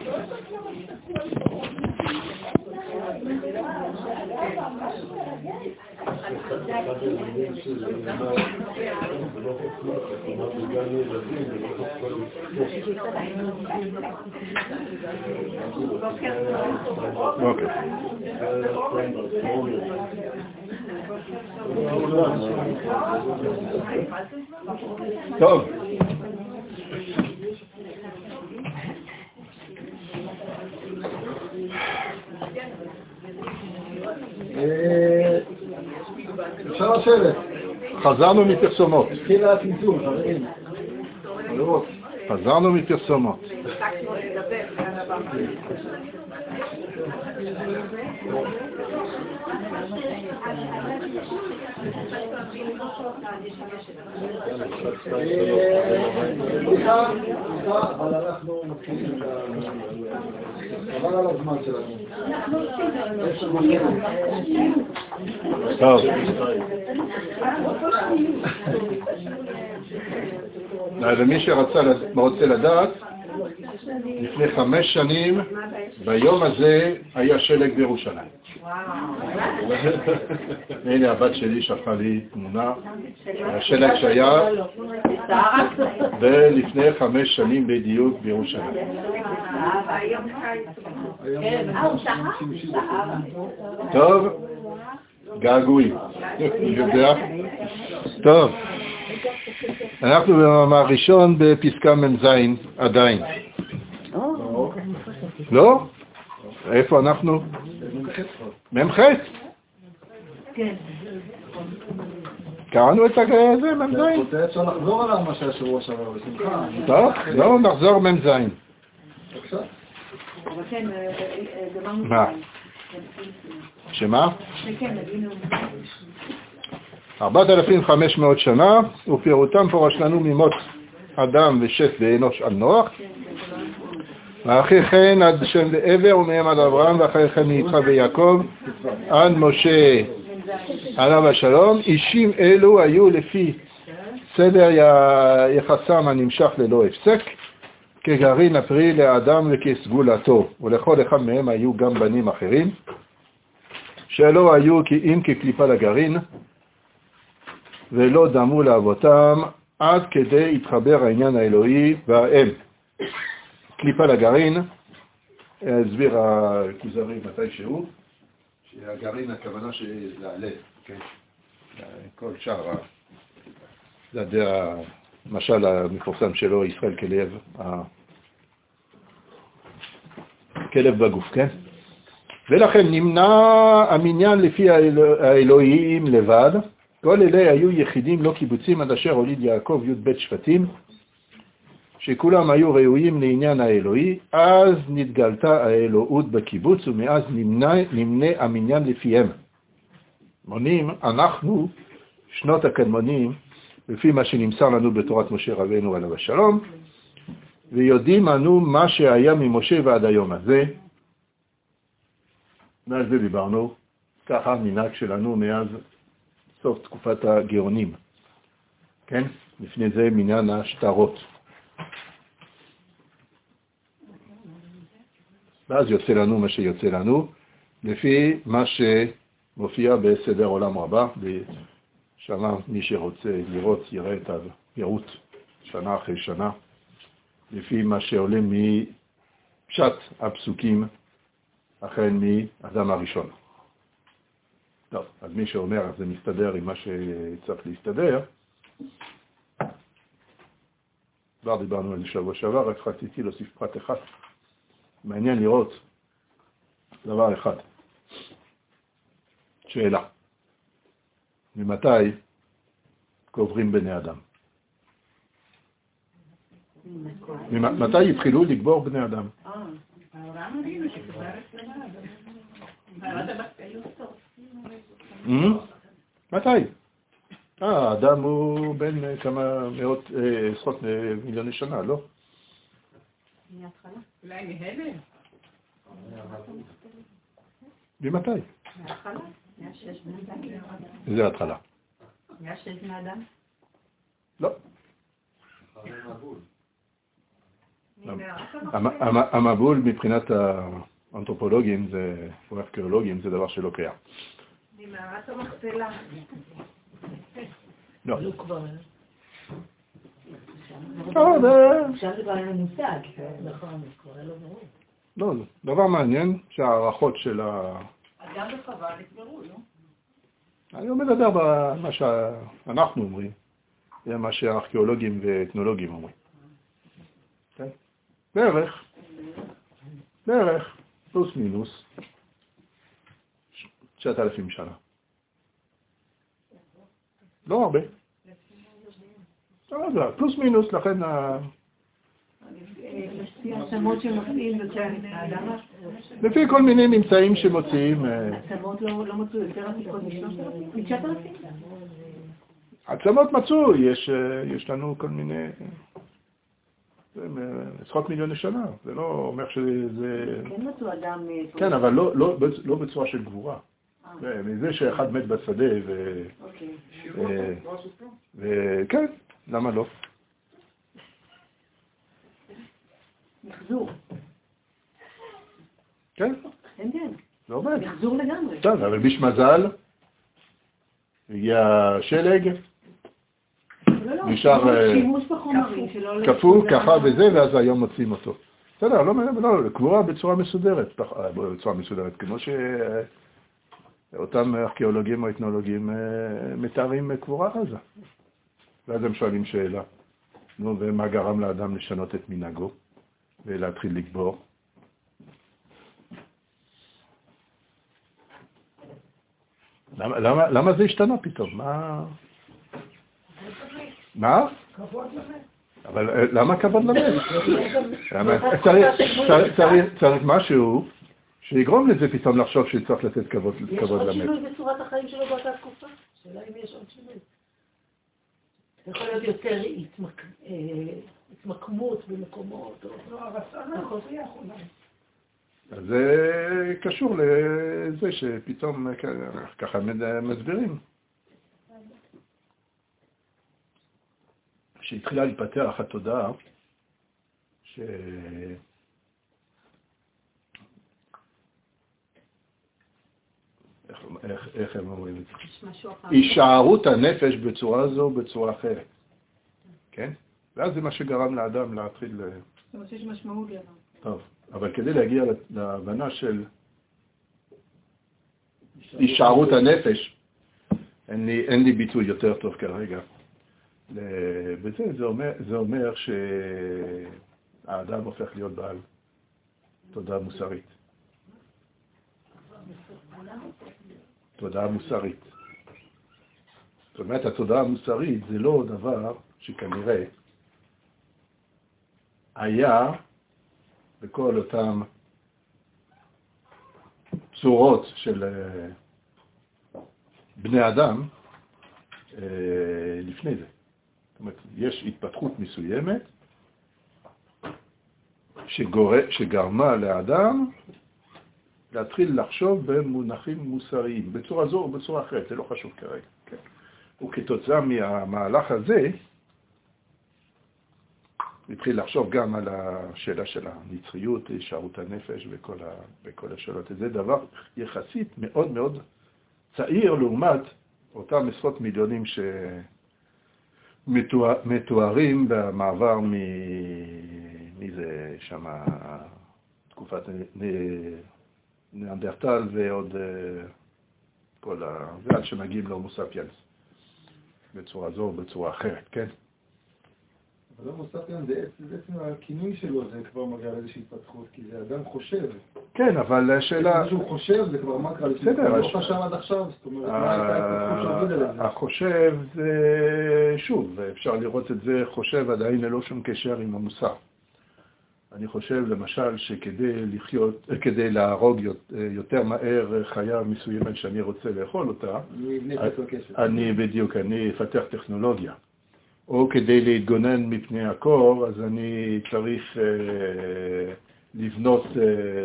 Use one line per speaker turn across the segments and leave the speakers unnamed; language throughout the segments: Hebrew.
טוב.
אפשר לשבת.
חזרנו מפרסומות.
התחילה הצמצום, חברים.
חזרנו מפרסומות.
אבל אנחנו מתחילים חבל על הזמן שלנו.
טוב. למי שרוצה לדעת, לפני 5 שנים, ביום הזה היה שלג בירושלים. הנה הבת שלי שלחה לי תמונה, השלג שהיה ולפני 5 שנים בדיוק בירושלים. טוב, געגועים. טוב. אנחנו במאמר ראשון בפסקה מ"ז עדיין. לא? איפה אנחנו? מ"ח.
כן.
קראנו את זה מ"ז.
אפשר לחזור עליו מה שהשבוע שעבר בשמחה.
טוב, לא נחזור מ"ז.
בבקשה.
מה? שמה? 4,500 שנה, ופירוטם פורש לנו ממות אדם ושת ואנוש על נוח, ואחרי כן עד שם לעבר ומהם עד אברהם, ואחרי כן מיצחק ויעקב עד משה עליו השלום. אישים אלו היו לפי סדר יחסם הנמשך ללא הפסק, כגרעין הפרי לאדם וכסגולתו, ולכל אחד מהם היו גם בנים אחרים שלא היו אם כקליפה לגרעין, ולא דמו לאבותם עד כדי התחבר העניין האלוהי והאם. קליפה לגרעין, הסביר הכוזרי מתי שהוא, שהגרעין הכוונה שלהלב, כן? כל שאר, זה המשל המפורסם שלו, ישראל כלב, כלב בגוף, כן? ולכן נמנע המניין לפי האלוהים לבד, כל אלה היו יחידים לא קיבוצים עד אשר הוליד יעקב י"ב שבטים, שכולם היו ראויים לעניין האלוהי, אז נתגלתה האלוהות בקיבוץ, ומאז נמנה המניין לפיהם. מונים, אנחנו, שנות הקדמונים, לפי מה שנמסר לנו בתורת משה רבנו עליו השלום, ויודעים אנו מה שהיה ממשה ועד היום הזה. מאז זה דיברנו, ככה המנהג שלנו מאז סוף תקופת הגאונים, כן? לפני זה מניין השטרות. ואז יוצא לנו מה שיוצא לנו, לפי מה שמופיע בסדר עולם רבה, בשנה מי שרוצה לראות יראה את הפירוט שנה אחרי שנה, לפי מה שעולה מפשט הפסוקים, אכן מאדם הראשון. טוב, אז מי שאומר, אז זה מסתדר עם מה שצריך להסתדר. כבר דיברנו על זה שבוע שעבר, רק רציתי להוסיף פרט אחד. מעניין לראות דבר אחד. שאלה. ממתי קוברים בני אדם? מתי התחילו לקבור בני אדם? מתי? האדם הוא בין כמה מאות, עשרות מיליוני שנה, לא?
מההתחלה? אולי מהלם?
ממתי?
מההתחלה? מהשש בני אדם?
זה ההתחלה.
מהשש בני אדם?
לא. המבול מבחינת האנתרופולוגים או ארכיאולוגים זה דבר שלא קיים.
ממערת המכפלה.
לא.
עכשיו זה כבר אין מושג. נכון, זה כבר לא ברור.
לא, דבר מעניין שהערכות של
גם בחווה נקברו, לא?
אני לא מדבר במה שאנחנו אומרים, זה מה שהארכיאולוגים ואתנולוגים אומרים. בערך, פלוס מינוס, 9,000 שנה. לא הרבה. פלוס מינוס, לכן
עצמות שמוצאים האדם?
לפי כל מיני נמצאים שמוצאים.
עצמות לא מצאו יותר עתיקות מ-9,000?
עצמות מצאו, יש לנו כל מיני, עשרות מיליוני שנה, זה לא אומר שזה...
כן מצאו אדם...
כן, אבל לא בצורה של גבורה. מזה שאחד מת בשדה כן, למה לא?
מחזור.
כן?
כן.
זה עובד.
מחזור לגמרי.
טוב, אבל ביש מזל, הגיע שלג, נשאר כפו, ככה וזה, ואז היום מוצאים אותו. בסדר, לא, קבורה בצורה מסודרת, כמו שאותם ארכיאולוגים או אתנולוגים מתארים קבורה עזה. ואז הם שואלים שאלה, נו, ומה גרם לאדם לשנות את מנהגו ולהתחיל לקבור? למה זה השתנה פתאום? מה? אבל למה כבוד למת? צריך משהו שיגרום לזה פתאום לחשוב שצריך לתת כבוד למת.
יש עוד שינוי בצורת החיים שלו באותה תקופה? שאלה אם יש עוד שינוי. זה יכול להיות יותר התמקמות במקומות.
אז זה קשור לזה שפתאום ככה מסבירים. שהתחילה להתפתח התודעה איך הם אומרים את זה? הישארות הנפש בצורה זו ובצורה אחרת. כן? ואז זה מה שגרם לאדם להתחיל...
זה מה שיש משמעות לאדם.
טוב, אבל כדי להגיע להבנה של הישארות הנפש, אין לי ביטוי יותר טוב כרגע. בזה זה אומר שהאדם הופך להיות בעל תודעה מוסרית. תודעה מוסרית. זאת אומרת, התודעה המוסרית זה לא דבר שכנראה היה בכל אותם צורות של בני אדם לפני זה. זאת אומרת, יש התפתחות מסוימת שגרמה לאדם להתחיל לחשוב במונחים מוסריים, בצורה זו או בצורה אחרת, זה לא חשוב כרגע. כן. וכתוצאה מהמהלך הזה, התחיל לחשוב גם על השאלה של הנצחיות, הישארות הנפש וכל השאלות. זה דבר יחסית מאוד מאוד צעיר לעומת אותם עשרות מיליונים שמתוארים במעבר מזה שם תקופת ניאנדרטל ועוד כל זה עד שמגיעים להומו ספיאנס בצורה זו או בצורה אחרת, כן?
אבל הומו ספיאנס זה בעצם הכינוי שלו, זה כבר מגיע לאיזושהי התפתחות, כי זה אדם חושב.
כן, אבל השאלה...
כשהוא חושב זה כבר מקרה לפני, הוא לא חשב עד עכשיו, זאת אומרת, מה הייתה התפתחות שהובילה לזה? החושב
זה, שוב, אפשר לראות את זה, חושב עדיין ללא שום קשר עם המוסר. אני חושב למשל כדי להרוג יותר מהר חיה מסוימת שאני רוצה לאכול אותה, אני אפתח טכנולוגיה. או כדי להתגונן מפני הקור, אז אני צריך לבנות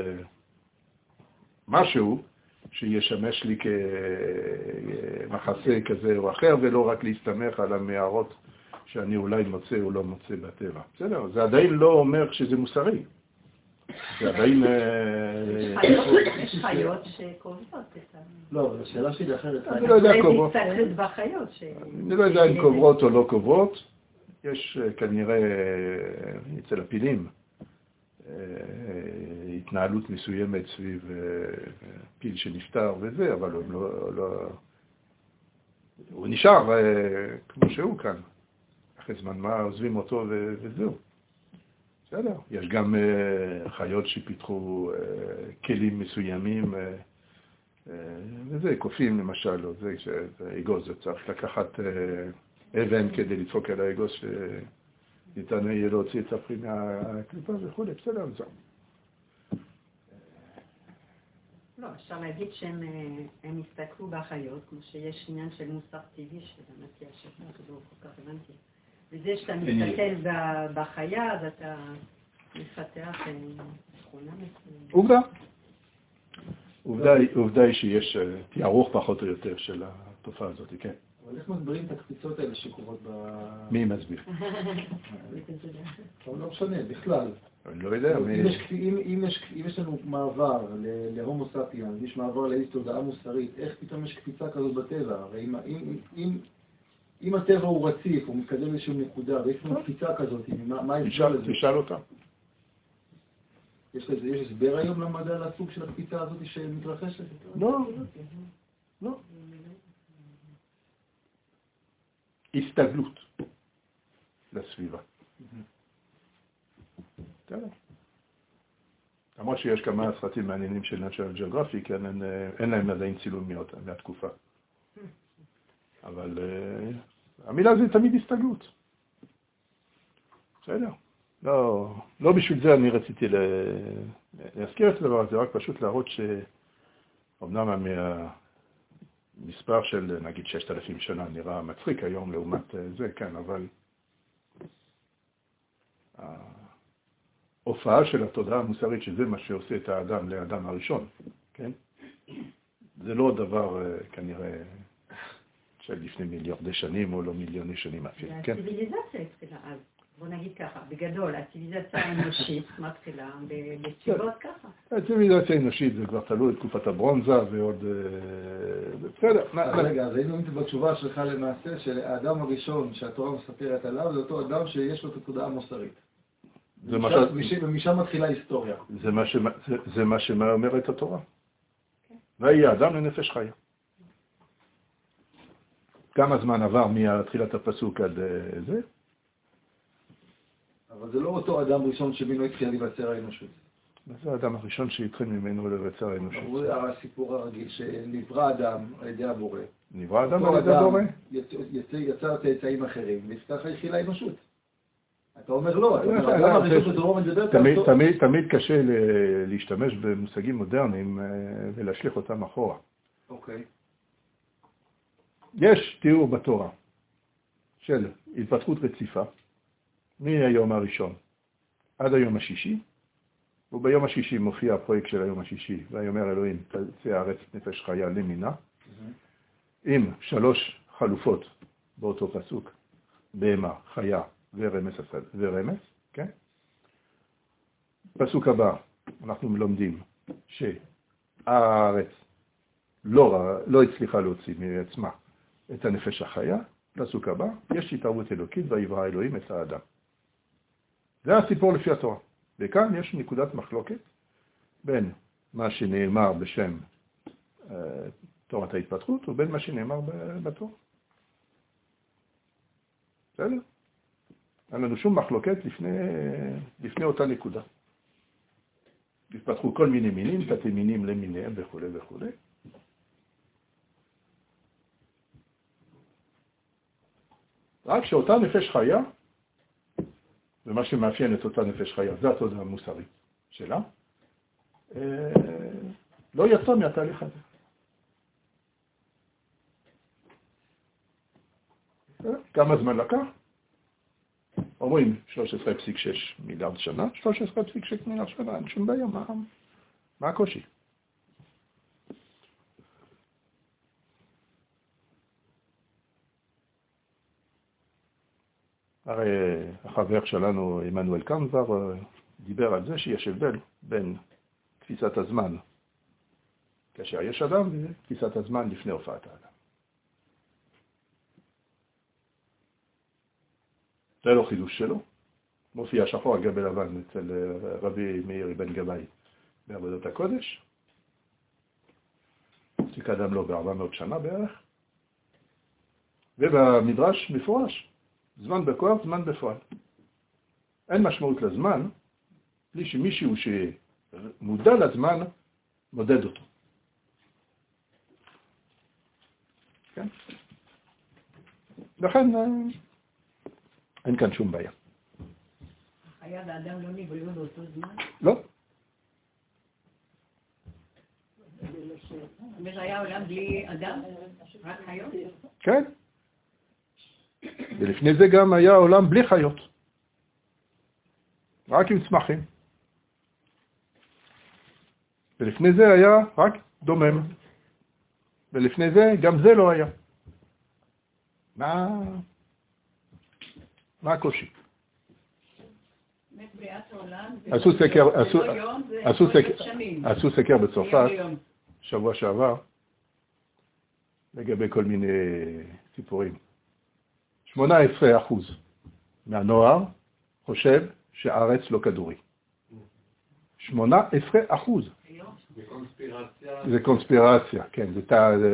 משהו שישמש לי כמחסה כזה או אחר, ולא רק להסתמך על המערות שאני אולי מוצא או לא מוצא בטבע. בסדר, זה עדיין לא אומר שזה מוסרי. זה עדיין...
יש חיות שקובעות את ה...
לא, אבל השאלה שלי אחרת.
אני לא יודע קובעות.
זה הסתכלות בחיות.
אני לא יודע אם קובעות או לא קובעות. יש כנראה אצל הפילים התנהלות מסוימת סביב פיל שנפטר וזה, אבל הוא נשאר כמו שהוא כאן. אחרי זמן מה עוזבים אותו וזהו. בסדר. יש גם חיות שפיתחו כלים מסוימים, וזה קופים למשל, או זה אגוז, זה צריך לקחת אבן כדי לדפוק על האגוז שניתן יהיה להוציא את הפרי מהקליפה וכו', בסדר, זהו.
לא, אפשר להגיד שהם הסתכלו בחיות, כמו שיש עניין של מוסר טבעי, שבאמת יש את זה לא כל כך הבנתי. וזה שאתה מסתכל בחיה, אז אתה מפתח תכונה מסוימת.
עובדה היא שיש תיארוך פחות או יותר של התופעה הזאת, כן.
אבל איך מסבירים את הקפיצות האלה שקורות ב...
מי מסביר?
אבל לא משנה, בכלל.
אני לא יודע.
אם יש לנו מעבר להומו ספיאנס, יש מעבר לאיזו תודעה מוסרית, איך פתאום יש קפיצה כזאת בטבע? הרי אם הטבע הוא רציף, הוא מתקדם לאיזושהי נקודה, ויש לנו קפיצה כזאת, מה ההסבר לזה?
תשאל אותה.
יש הסבר היום למדע לסוג של הקפיצה הזאת שמתרחשת?
לא. לא. הסתגלות לסביבה. בסדר. למרות שיש כמה סרטים מעניינים של National Geographic, אין להם עדיין צילום מהתקופה. אבל המילה זה תמיד הסתגלות. בסדר. לא בשביל זה אני רציתי להזכיר את הדבר הזה, רק פשוט להראות שאומנם המספר של נגיד 6,000 שנה נראה מצחיק היום לעומת זה, כן, אבל ההופעה של התודעה המוסרית, שזה מה שעושה את האדם לאדם הראשון, כן? זה לא דבר כנראה של לפני מיליארדי שנים או לא מיליוני שנים אפילו, כן?
הציביליזציה התחילה אז, בוא נגיד ככה, בגדול, הציביליזציה האנושית מתחילה בתשובות ככה.
הציביליזציה האנושית זה כבר תלוי תקופת הברונזה ועוד... בסדר.
רגע, אז היינו בתשובה שלך למעשה של האדם הראשון שהתורה מספרת עליו, זה אותו אדם שיש לו את התודעה המוסרית. ומשם מתחילה היסטוריה.
זה מה שאומרת התורה. ויהי האדם לנפש חיה. כמה זמן עבר מתחילת הפסוק עד זה? אבל
זה לא אותו אדם ראשון שממנו התחיל להיווצר האנושות.
זה האדם הראשון שהתחיל ממנו להיווצר האנושות.
זה הסיפור הרגיל שנברא אדם על ידי הבורא.
נברא אדם על ידי הבורא?
יצר צאצאים אחרים, וככה התחילה האנושות. אתה אומר לא, אתה אומר, האדם הראשון שדרום מדבר כאן...
תמיד קשה להשתמש במושגים מודרניים ולהשליך אותם אחורה.
אוקיי.
יש תיאור בתורה של התפתחות רציפה מהיום הראשון עד היום השישי, וביום השישי מופיע הפרויקט של היום השישי, ויאמר אלוהים תצא הארץ נפש חיה למינה, עם 3 חלופות באותו פסוק, בהמה, חיה ורמס, כן? פסוק הבא, אנחנו מלומדים שהארץ לא הצליחה להוציא מעצמה את הנפש החיה. פסוק הבא, יש התערבות אלוקית ויברא אלוהים את האדם. זה הסיפור לפי התורה. וכאן יש נקודת מחלוקת בין מה שנאמר בשם תורת ההתפתחות ובין מה שנאמר בתורה. בסדר? אין לנו שום מחלוקת לפני אותה נקודה. התפתחו כל מיני מינים, תתי מינים למיניהם וכו' וכו'. רק שאותה נפש חיה, ומה שמאפיין את אותה נפש חיה, זה התודעה המוסרית שלה, לא יצא מהתהליך הזה. כמה זמן לקח? אומרים 13.6 מיליארד שנה, 13.6 מיליארד שנה, אין שום בעיה, מה הקושי? הרי החבר שלנו, עמנואל קאנט, דיבר על זה שיש הבדל בין תפיסת הזמן כאשר יש אדם ותפיסת הזמן לפני הופעת האדם. זה לא חידוש שלו. מופיע שחור על גבי לבן אצל רבי מאיר בן גבאי בעבודת הקודש. שקדם לו ב-400 שנה בערך. ובמדרש מפורש, זמן בכוח, זמן בפועל. אין משמעות לזמן, בלי שמישהו שמודע לזמן, מודד אותו. כן? לכן אין כאן שום בעיה.
החיה והאדם לא נבראו באותו זמן?
לא.
היה עולם בלי אדם? רק חיות?
כן. ולפני זה גם היה עולם בלי חיות. רק עם צמחים. ולפני זה היה רק דומם. ולפני זה גם זה לא היה. מה הקושי? עשו סקר בצרפת שבוע שעבר לגבי כל מיני סיפורים. 18% מהנוער חושב שהארץ לא כדורי. 18%. זה קונספירציה, כן. זה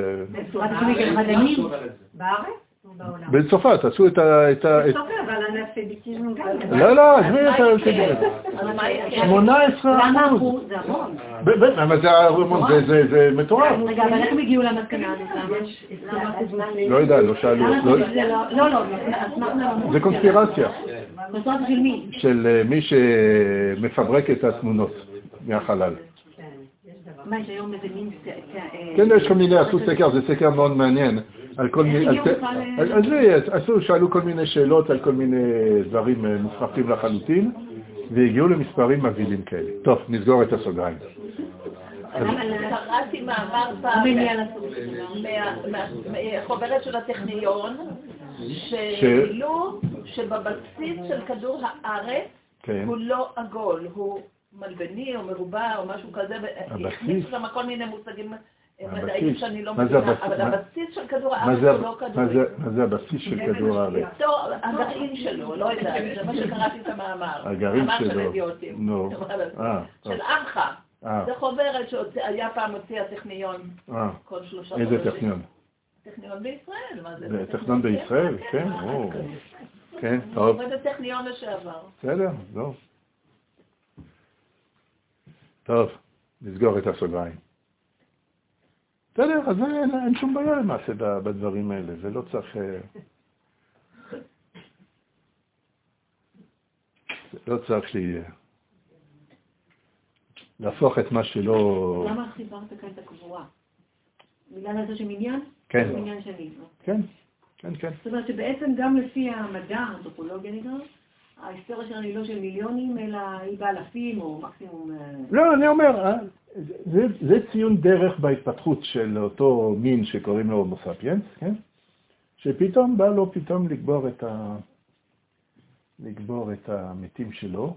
בארץ או בעולם?
בצרפת, עשו את
בצרפת, אבל אנאלפביטיזם גם.
לא, עזבי את זה. 18%.
למה אחוז? זה המון.
זה מטורף.
רגע, אבל איך הם הגיעו למסקנה?
לא יודע, לא שאלו.
לא,
זה קונספירציה.
קונספירציה של מי?
של מי שמפברק את התמונות מהחלל.
מה, יש היום איזה מין...
כן, יש כל מיני, עשו סקר, זה סקר מאוד מעניין. על כל מיני... אז שאלו כל מיני שאלות על כל מיני דברים מופרכים לחלוטין, והגיעו למספרים מבהילים כאלה. טוב, נסגור את הסוגריים.
קראתי מאמר מהחוברת של הטכניון, שגילו שבבסיס של כדור הארץ הוא לא עגול, הוא מלבני או מרובע או משהו כזה, הכניסו שם כל מיני מושגים מדעיים שאני לא מבינה, אבל הבסיס של כדור הארץ הוא לא כדורי.
מה זה הבסיס של כדור הארץ?
הגרעין שלו, לא יודעת, זה מה שקראתי את המאמר.
הגרעין שלו.
מאמר של אידיוטים. של עמך. זה חוברת שהיה פעם הוציא הטכניון כל 3 חודשים.
איזה טכניון?
טכניון בישראל, מה זה?
טכניון בישראל, כן. כן, טוב.
זה טכניון לשעבר.
בסדר, לא. טוב, נסגור את הסוגריים. בסדר, אז אין שום בעיה למעשה בדברים האלה, זה לא צריך... לא צריך להפוך את מה שלא...
למה חיברת כאן את הקבורה? בגלל הזה של מניין?
כן.
מניין שני.
כן.
זאת אומרת שבעצם גם לפי המדע, האנתרופולוגיה נקרא, ההיסטוריה שלנו היא לא של מיליונים, אלא היא באלפים או מקסימום...
לא, אני אומר, זה ציון דרך בהתפתחות של אותו מין שקוראים לו הומו ספיאנס, כן? שפתאום בא לו פתאום לגבור את המתים שלו.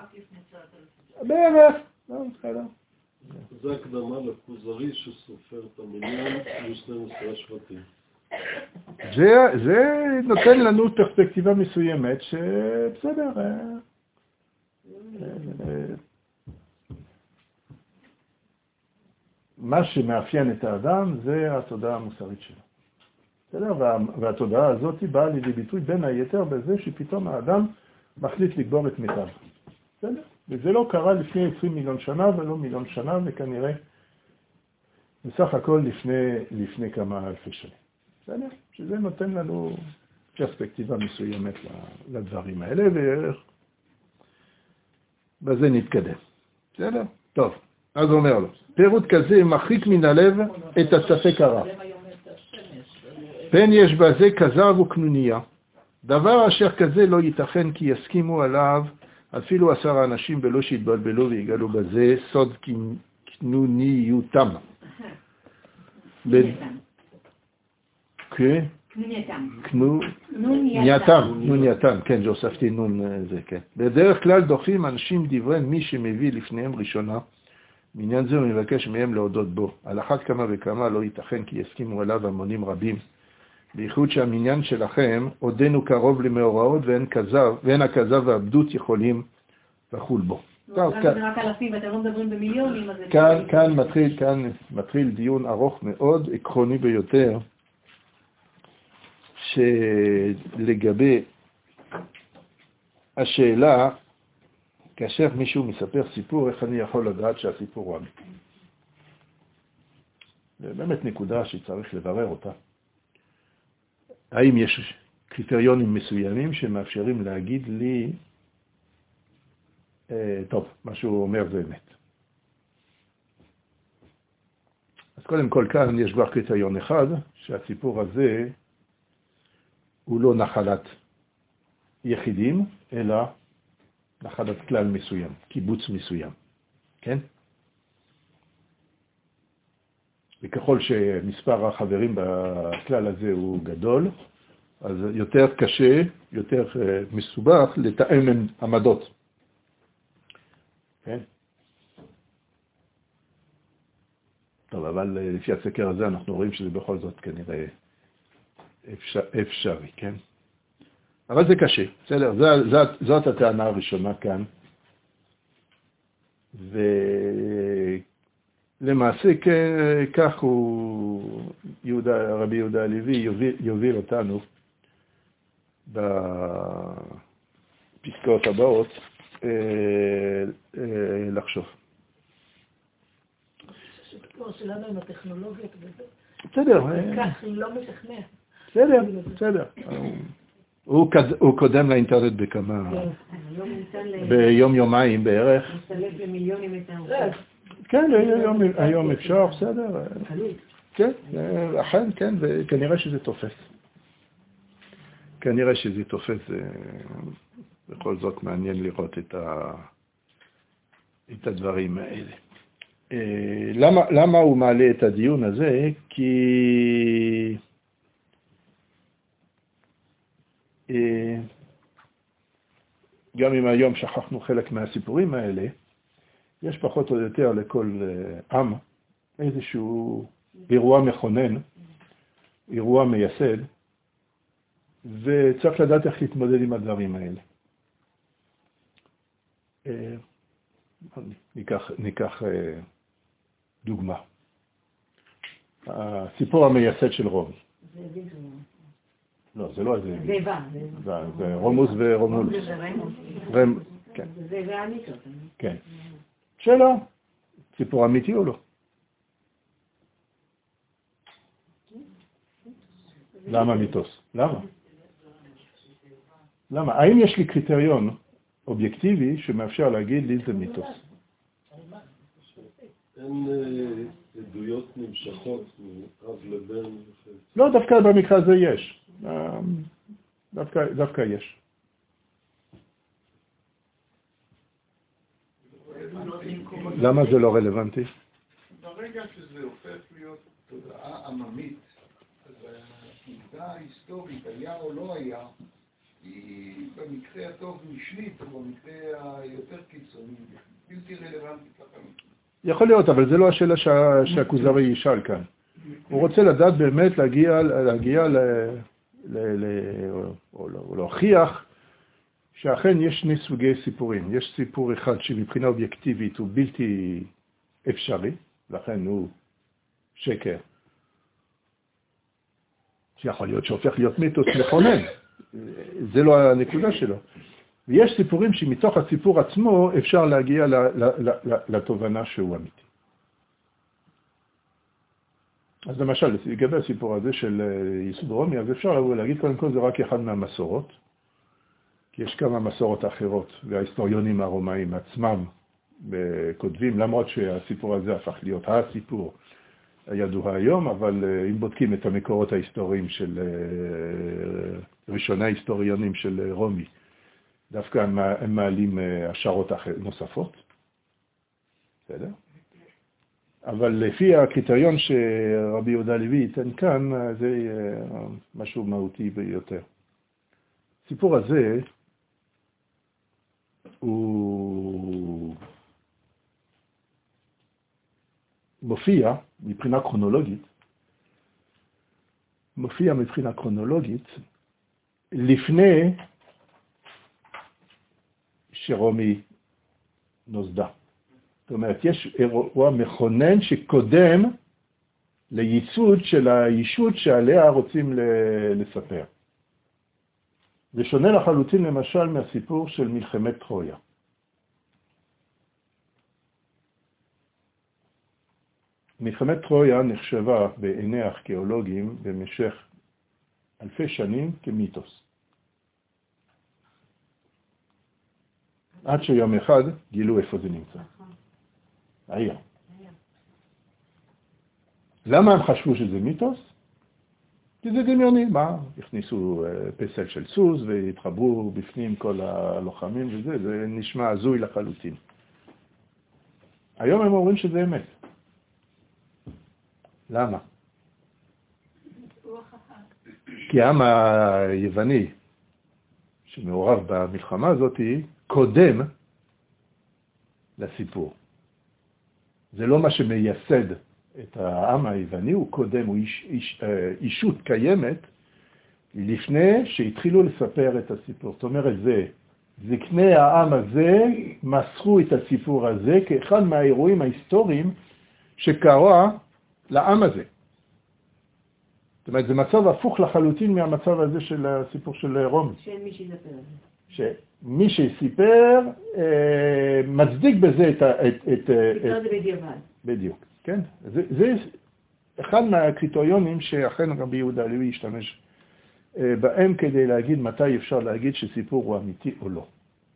בערך, לא, בסדר.
זה הקדמה לכוזרי שסופר את המניין ל-12 שבטים.
זה נותן לנו פרספקטיבה מסוימת שבסדר. מה שמאפיין את האדם זה התודעה המוסרית שלו. בסדר? והתודעה הזאת באה לידי ביטוי בין היתר בזה שפתאום האדם מחליט לגבור את מתיו. בסדר? וזה לא קרה לפני 20 מיליון שנה ולא מיליון שנה, וכנראה בסך הכל לפני כמה אלפי שנים. בסדר? שזה נותן לנו פרספקטיבה מסוימת לדברים האלה, ובזה נתקדם. בסדר? טוב. אז הוא אומר לו, פירוט כזה מרחיק מן הלב את הספק הרע. פן יש בזה כזב וקנוניה. דבר אשר כזה לא ייתכן כי יסכימו עליו אפילו 10 אנשים ולא שיתבלבלו ויגלו בזה סוד קנוניותם. כן, נונייתם, כן, שהוספתי נון זה, כן. בדרך כלל דוחים אנשים דברי מי שמביא לפניהם ראשונה, בעניין זה הוא מבקש מהם להודות בו. על אחת כמה וכמה לא ייתכן כי יסכימו עליו המונים רבים, בייחוד שהמניין שלכם עודנו קרוב למאורעות ואין הכזב והעבדות יכולים לחול בו.
זה רק אלפים, ואתם לא מדברים במיליונים.
כאן מתחיל דיון ארוך מאוד, עקרוני ביותר, שלגבי השאלה, כאשר מישהו מספר סיפור, איך אני יכול לדעת שהסיפור הוא אמיתי? זה באמת נקודה שצריך לברר אותה. האם יש קריטריונים מסוימים שמאפשרים להגיד לי, טוב, מה שהוא אומר זה אמת. אז קודם כל כאן יש כבר קריטריון אחד, שהסיפור הזה הוא לא נחלת יחידים, אלא נחלת כלל מסוים, קיבוץ מסוים. כן? וככל שמספר החברים בכלל הזה הוא גדול, אז יותר קשה, יותר מסובך לתאם עמדות. כן? טוב, אבל לפי הסקר הזה אנחנו רואים שזה בכל זאת כנראה אפשרי, כן? אבל זה קשה, בסדר? זאת הטענה הראשונה כאן. ולמעשה כך רבי יהודה הלוי יוביל אותנו בפסקאות הבאות לחשוב.
הסיפור שלנו עם הטכנולוגיות וזה.
בסדר.
כך היא לא משכנע.
בסדר. הוא קודם לאינטרנט בכמה, ביום-יומיים בערך.
מסתלק למיליונים את העובד.
כן, היום אפשר, בסדר. כן, אכן, כן, וכנראה שזה תופס. כנראה שזה תופס, בכל זאת מעניין לראות את הדברים האלה. למה הוא מעלה את הדיון הזה? כי גם אם היום שכחנו חלק מהסיפורים האלה, יש פחות או יותר לכל עם איזשהו אירוע מכונן, אירוע מייסד, וצריך לדעת איך להתמודד עם הדברים האלה. ניקח דוגמה. הסיפור המייסד של רומי. לא, זה לא איזה... זה רומוס ורומולוס.
זה ואמיתות.
כן. שאלה, סיפור אמיתי או לא? למה מיתוס? למה? האם יש לי קריטריון אובייקטיבי שמאפשר להגיד לי זה מיתוס?
אין עדויות נמשכות מאב לבן?
לא, דווקא במקרה הזה יש. דווקא יש. למה זה לא רלוונטי?
ברגע שזה הופך להיות תודעה עממית, אז העובדה ההיסטורית, היה או לא היה, היא במקרה הטוב משנית, או במקרה היותר קיצוני, בלתי רלוונטית לחלוטין. יכול
להיות, אבל זה לא השאלה שהכוזרי ישאל כאן. הוא רוצה לדעת באמת להגיע או להוכיח שאכן יש שני סוגי סיפורים. יש סיפור אחד שמבחינה אובייקטיבית הוא בלתי אפשרי, לכן הוא שקר. שיכול להיות שהופך להיות מיתוס מכונן. זה לא הנקודה שלו. ויש סיפורים שמתוך הסיפור עצמו אפשר להגיע לתובנה שהוא אמיתי. אז למשל, לגבי הסיפור הזה של ייסוד רומי, אז אפשר להגיד קודם כל זה רק אחד מהמסורות, כי יש כמה מסורות אחרות, וההיסטוריונים הרומאים עצמם כותבים, למרות שהסיפור הזה הפך להיות הסיפור הידוע היום, אבל אם בודקים את המקורות ההיסטוריים של ראשוני ההיסטוריונים של רומי, דווקא הם מעלים השערות נוספות. בסדר? אבל לפי הקריטריון שרבי יהודה לוי ייתן כאן, זה משהו מהותי ביותר. הסיפור הזה הוא מופיע מבחינה קרונולוגית, לפני שרומי נוסדה. זאת אומרת, יש אירוע מכונן שקודם לייסוד של הישות שעליה רוצים לספר. זה שונה לחלוטין למשל מהסיפור של מלחמת טרויה. מלחמת טרויה נחשבה בעיני הארכיאולוגים במשך אלפי שנים כמיתוס. עד שיום אחד גילו איפה זה נמצא. העיר. למה הם חשבו שזה מיתוס? כי זה דמיוני. מה? הכניסו פסל של סוס והתחברו בפנים כל הלוחמים וזה, זה נשמע הזוי לחלוטין. היום הם אומרים שזה אמת. למה? כי העם היווני שמעורב במלחמה הזאת קודם לסיפור. זה לא מה שמייסד את העם היווני, הוא קודם, הוא אישות קיימת לפני שהתחילו לספר את הסיפור. זאת אומרת, זקני העם הזה מסרו את הסיפור הזה כאחד מהאירועים ההיסטוריים שקרה לעם הזה. זאת אומרת, זה מצב הפוך לחלוטין מהמצב הזה של הסיפור של רומי.
שאין מי שיספר את
זה. שמי שסיפר מצדיק בזה את...
סיפר זה בדיעבד.
בדיוק, כן? זה אחד מהקריטריונים שאכן רבי יהודה הלוי השתמש בהם כדי להגיד מתי אפשר להגיד שסיפור הוא אמיתי או לא.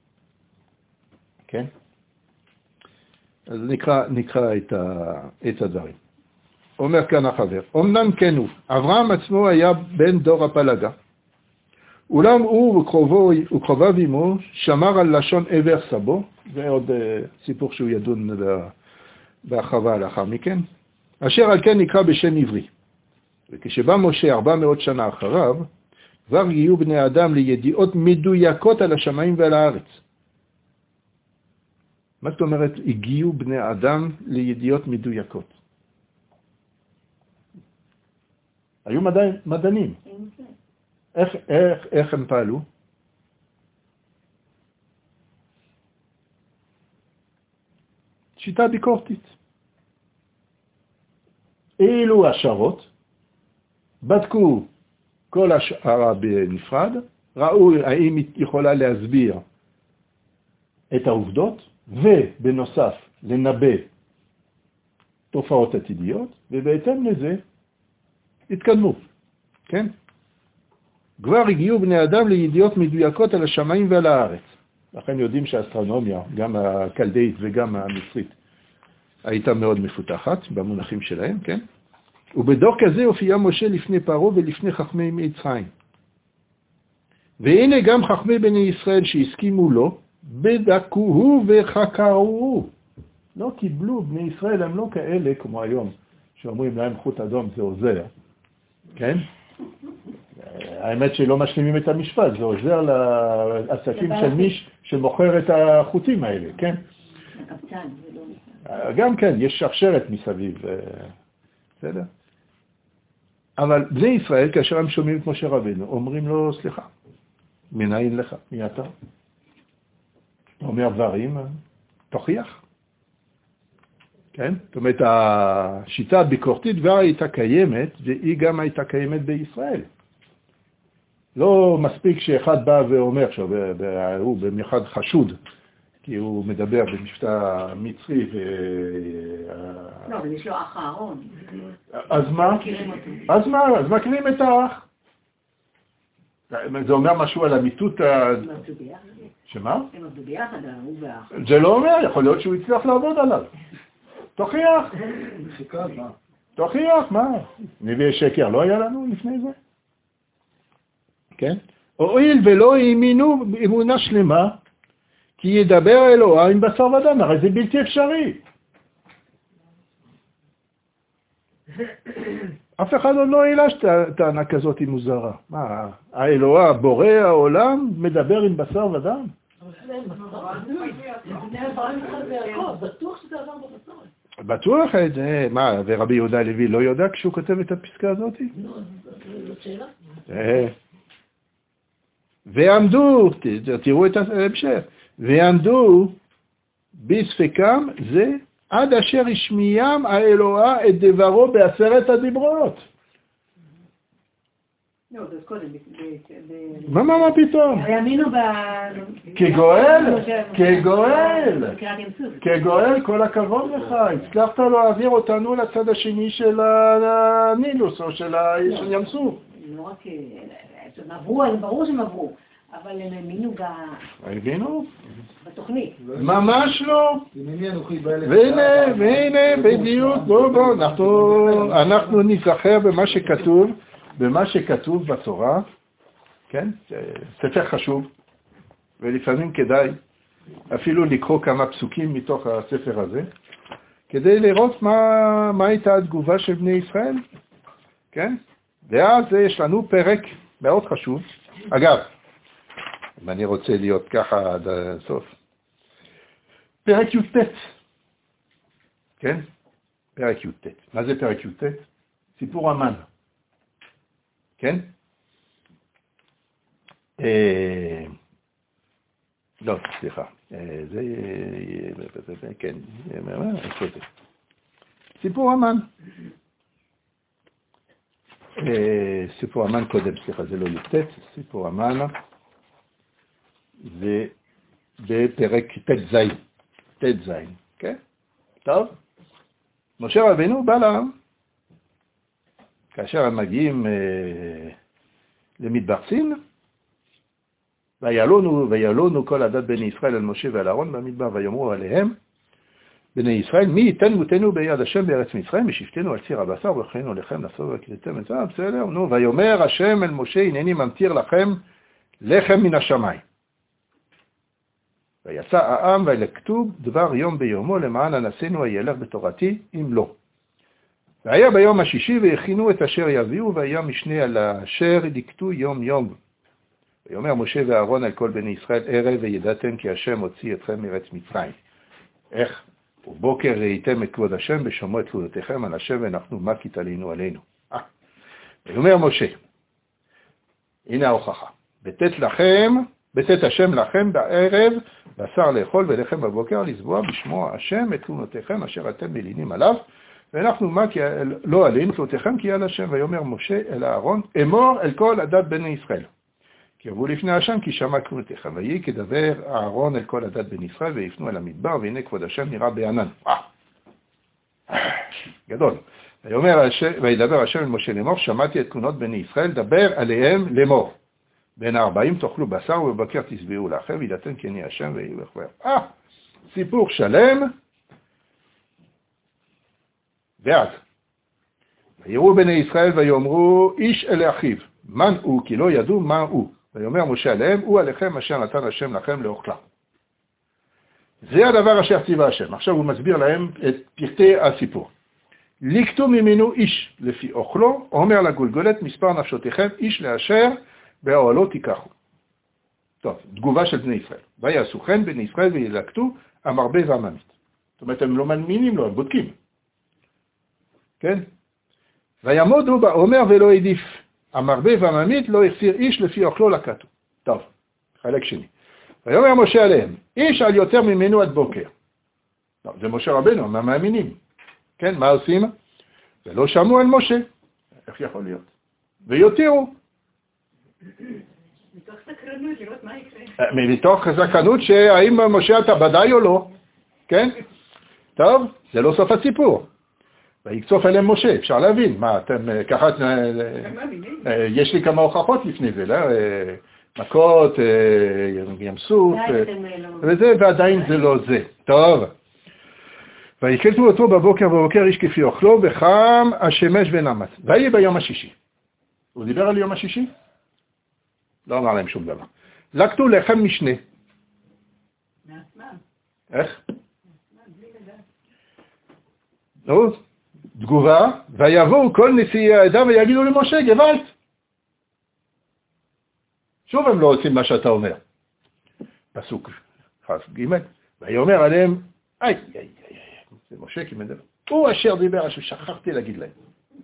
כן? אז נקרא את הדברים. אומר כאן החבר, אמנם כן הוא, אברהם עצמו היה בן דור הפלגה, אולם הוא וקרוביו עמו שמר על לשון עבר סבו, זה עוד סיפור שהוא ידון בהרחבה לאחר מכן, אשר על כן נקרא בשם עברי. וכשבא משה 400 שנה אחריו, כבר הגיעו בני האדם לידיעות מדויקות על השמיים ועל הארץ. מה זאת אומרת, הגיעו בני האדם לידיעות מדויקות? היו מדענים. איך הם פעלו? שיטה ביקורתית. אילו השערות, בדקו כל השערה בנפרד, ראו האם היא יכולה להסביר את העובדות, ובנוסף לנבא תופעות עתידיות, ובהתאם לזה התקדמו, כן? כבר הגיעו בני אדם לידיעות מדויקות על השמיים ועל הארץ. לכן יודעים שהאסטרונומיה, גם הקלדאית וגם המצרית, הייתה מאוד מפותחת במונחים שלהם, כן? ובדור כזה הופיע משה לפני פרעה ולפני חכמי מצרים. והנה גם חכמי בני ישראל שהסכימו לו, בדקוהו וחקרוהו. לא קיבלו בני ישראל, הם לא כאלה כמו היום, שאומרים להם חוט אדום זה עוזר, כן? האמת שלא משלימים את המשפט, זה עוזר לעסקים של מי שמוכר את החוטים האלה, כן? גם כן, יש שרשרת מסביב, בסדר? אבל בני ישראל, כאשר הם שומעים את משה רבינו, אומרים לו, סליחה, מנין לך, מי אתה? אומר דברים, תוכיח. כן? זאת אומרת, השיטה הביקורתית כבר הייתה קיימת, והיא גם הייתה קיימת בישראל. לא מספיק שאחד בא ואומר, שהוא במיוחד חשוד, כי הוא מדבר במשפט מצרי
לא, אבל יש לו אח אהרון.
אז מה? אז מכירים את האח. זה אומר משהו על אמיתות שמה?
הם עבדו ביחד, הוא ואח.
זה לא אומר, יכול להיות שהוא הצליח לעבוד עליו. תוכיח. תוכיח, מה? נביא שקר, לא היה לנו לפני זה? כן? הואיל ולא האמינו אמונה שלמה, כי ידבר אלוה עם בשר ודם, הרי זה בלתי אפשרי. אף אחד עוד לא העלה טענה כזאת מוזרה. מה, האלוה, בורא העולם, מדבר עם בשר ודם? בטוח, מה, ורבי יהודה הלוי לא יודע כשהוא כותב את הפסקה הזאת? ועמדו, תראו את ההמשך, ועמדו בספקם זה עד אשר השמיעם האלוה את דברו בעשרת הדיברות.
לא, זה קודם.
מה פתאום?
האמינו
כגואל, כל הכבוד לך. הצלחת להעביר אותנו לצד השני של הנילוס או של ים סוף.
לא רק, הם עברו, ברור שהם עברו, אבל הם האמינו בתוכנית.
ממש לא. והנה, בדיוק, אנחנו נזכר במה שכתוב בתורה, כן? ספר חשוב, ולפעמים כדאי אפילו לקרוא כמה פסוקים מתוך הספר הזה, כדי לראות מה הייתה התגובה של בני ישראל, כן? ואז יש לנו פרק מאוד חשוב. אגב, אם אני רוצה להיות ככה עד הסוף, פרק י"ט, כן? פרק י"ט. מה זה פרק י"ט? סיפור המן. כן? לא, סליחה. זה, כן, איפה זה? סיפור המן. סיפור המן קודם, סליחה, זה לא י"ט, סיפור המן. זה בפרק ט"ז, כן? טוב? משה רבנו בא לעם. כאשר הם מגיעים למדבר סין, וילונו כל עדת בני ישראל על משה ועל אהרון במדבר, ויאמרו עליהם, בני ישראל, מי ייתן מותנו ביד השם בארץ מצרים, ושפטנו על ציר הבשר, וכהנו לכם נסו וקריתם את זה, בסדר, נו, ויאמר השם אל משה, הנני ממטיר לכם לחם מן השמיים. ויצא העם וילקטו דבר יום ביומו, למען אנסינו הילך בתורתי, אם לא. והיה ביום השישי והכינו את אשר יביאו, והיה משנה על אשר ילקטו יום יום. ויאמר משה ואהרון על כל בני ישראל ערב, וידעתם כי השם הוציא אתכם מארץ מצרים. איך? ובוקר ראיתם את כבוד השם בשומעו את תלונותיכם על השם, ואנחנו מה כי תלינו עלינו. ויאמר משה, הנה ההוכחה, בתת השם לכם בערב בשר לאכול ולחם בבוקר לסבוע בשמו השם את תלונותיכם אשר אתם מלינים עליו, ואנחנו מה כי לא עלינו תלונותיכם כי על השם. ויאמר משה אל אהרון, אמור אל כל עדת בני ישראל, כי יבואו לפני השם כי שמע תלונותיכם. ויהי כדבר אהרון אל כל עדת בני ישראל ויפנו אל המדבר, והנה כבוד השם נראה בענן. גדול. וידבר השם אל משה לאמור, שמעתי את תלונות בני ישראל, דבר עליהם לאמור. בין 40 תאכלו בשר ובבקר תשבעו לכם, וידעתם כי אני השם ויהיו לכם. סיפור שלם. ואז, ויראו בני ישראל ויאמרו, איש אל אחיו, מן הוא, כי לא ידעו מה הוא. ויאמר משה עליהם, הוא עליכם אשר נתן השם לכם לאוכלה. זה הדבר אשר ציווה השם. עכשיו הוא מסביר להם את פרטי הסיפור. לקטו ממנו איש לפי אוכלו, אומר לגולגולת, מספר נפשותיכם, איש לאשר באוהלו תיקחו. טוב, תגובה של בני ישראל. ויעשו כן בני ישראל וילקטו המרבה והממית. זאת אומרת, הם לא מאמינים לו, הם בודקים. כן? ויעמודו בעומר ולא העדיף. המרבה והממית לא החסיר איש לפי אוכלו לקטו. טוב, חלק שני. ויאמר משה עליהם, איש על יותר ממנו עד בוקר. טוב, זה משה רבנו, מה מאמינים? כן, מה עושים? ולא שמעו על משה. איך יכול להיות? ויותירו.
מתוך סקרנות, לראות מה יקרה.
מתוך סקרנות שהאם משה אתה בדאי או לא. כן? טוב, זה לא סוף הסיפור. ויקצוף אליהם משה, אפשר להבין. מה, אתם ככה... יש לי כמה הוכחות לפני זה, לא? מכות, ים סוף, וזה, ועדיין זה לא זה. טוב. ויקלטו אותו בבוקר איש כפי אוכלו, וחם השמש ונמס. ויהי ביום השישי. הוא דיבר על יום השישי? לא אמר להם שום דבר. לקטו לחם משנה.
מעצמם.
איך? נו, תגובה, ויבואו כל נשיאי העדה ויגידו למשה, גוואלד. שוב הם לא עושים מה שאתה אומר. פסוק ג' ויאמר עליהם, זה משה כי מדבר. הוא אשר דיבר, שכחתי להגיד להם.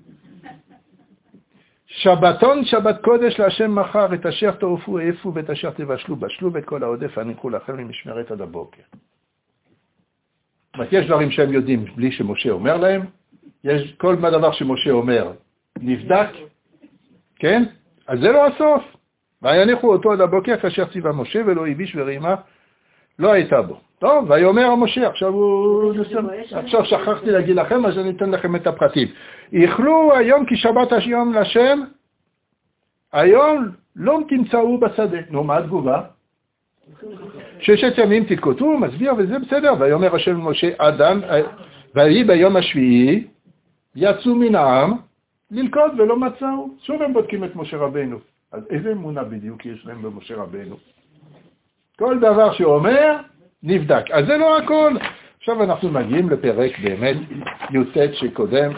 שבתון שבת קודש להשם מחר, את אשר תעופו העפו ואת אשר תבשלו בשלו ואת כל העודף הניחו לכם למשמרת עד הבוקר. זאת אומרת, יש דברים שהם יודעים בלי שמשה אומר להם, יש כל מה דבר שמשה אומר נבדק, כן? אז זה לא הסוף. ויניחו אותו עד הבוקר כאשר ציווה משה ולא הביש ורימה לא הייתה בו. טוב, ויאמר משה, עכשיו שכחתי להגיד לכם, אז אני אתן לכם את הפרטים. יאכלו היום כי שבת היום לשם, היום לא תמצאו בשדה. נו, מה התגובה? 6 ימים תתקוטו, מסביר וזה בסדר. ויאמר השם משה אדם, ויהי ביום השביעי, יצאו מן העם ללכוד ולא מצאו. שוב הם בודקים את משה רבנו. אז איזה אמונה בדיוק יש להם במשה רבנו? כל דבר שהוא אומר, נבדק. אז זה לא הכל. עכשיו אנחנו מגיעים לפרק באמת י"ט שקודם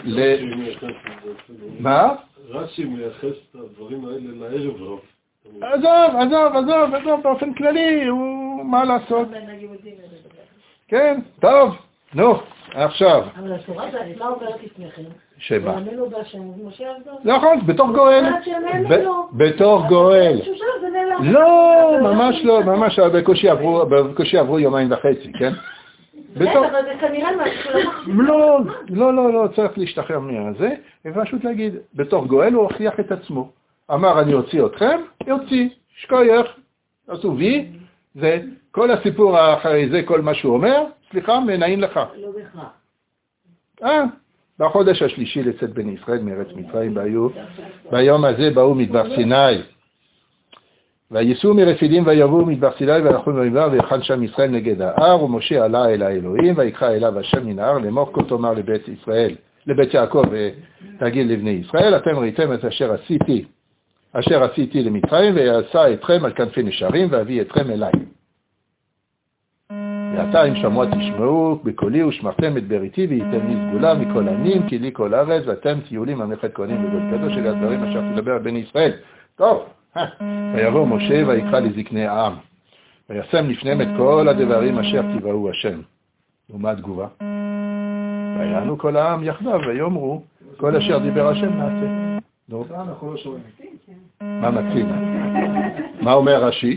מה?
רש"י מייחס את הדברים האלה לערב רב.
עזוב, באופן כללי, הוא מה לעשות? כן, טוב, נו, עכשיו.
אבל התורה בעצמה אומרת לפניכם.
שמה?
ואמנו בהשם ומשה עבדו.
נכון, בתור גואל. בתור גואל. לא, ממש לא, ממש בקושי עברו יומיים וחצי, כן?
אבל זה כנראה משהו.
לא, צריך להשתחרר מהזה, ופשוט להגיד, בתור גואל הוא הוכיח את עצמו. אמר, אני אוציא אתכם, יוציא, שכוייך, עשו וי, זה כל הסיפור האחרי זה, כל מה שהוא אומר, סליחה, מנעים לך.
לא בכך.
בחודש השלישי לצאת בני ישראל מארץ מצרים ביום הזה באו מדבר סיני. וייסעו מרפידים ויבואו מדבר סיני והלכו במדבר ויחן שם ישראל נגד ההר, ומשה עלה אל האלוהים ויקרא אליו השם מן ההר לאמור כה תאמר לבית ישראל, לבית יעקב ותגיד לבני ישראל, אתם ראיתם את אשר עשיתי למצרים ויעשה אתכם על כנפי נשרים ואביא אתכם אליי. ועתה אם שמוע תשמעו בקולי ושמרתם את בריתי וייתם לי סגולה מכל עמים כי לי כל ארץ ואתם תהיו לי ממלכת כהנים וגוי קדוש אלה הדברים אשר תדבר על בני ישראל. טוב, ויבוא משה ויקרא לזקני העם וישם לפניהם את כל הדברים אשר ציווהו השם. ומה התגובה? ויענו כל העם יחדיו ויאמרו כל אשר דיבר השם נעשה. נו, מה מקצין? מה אומר רש"י?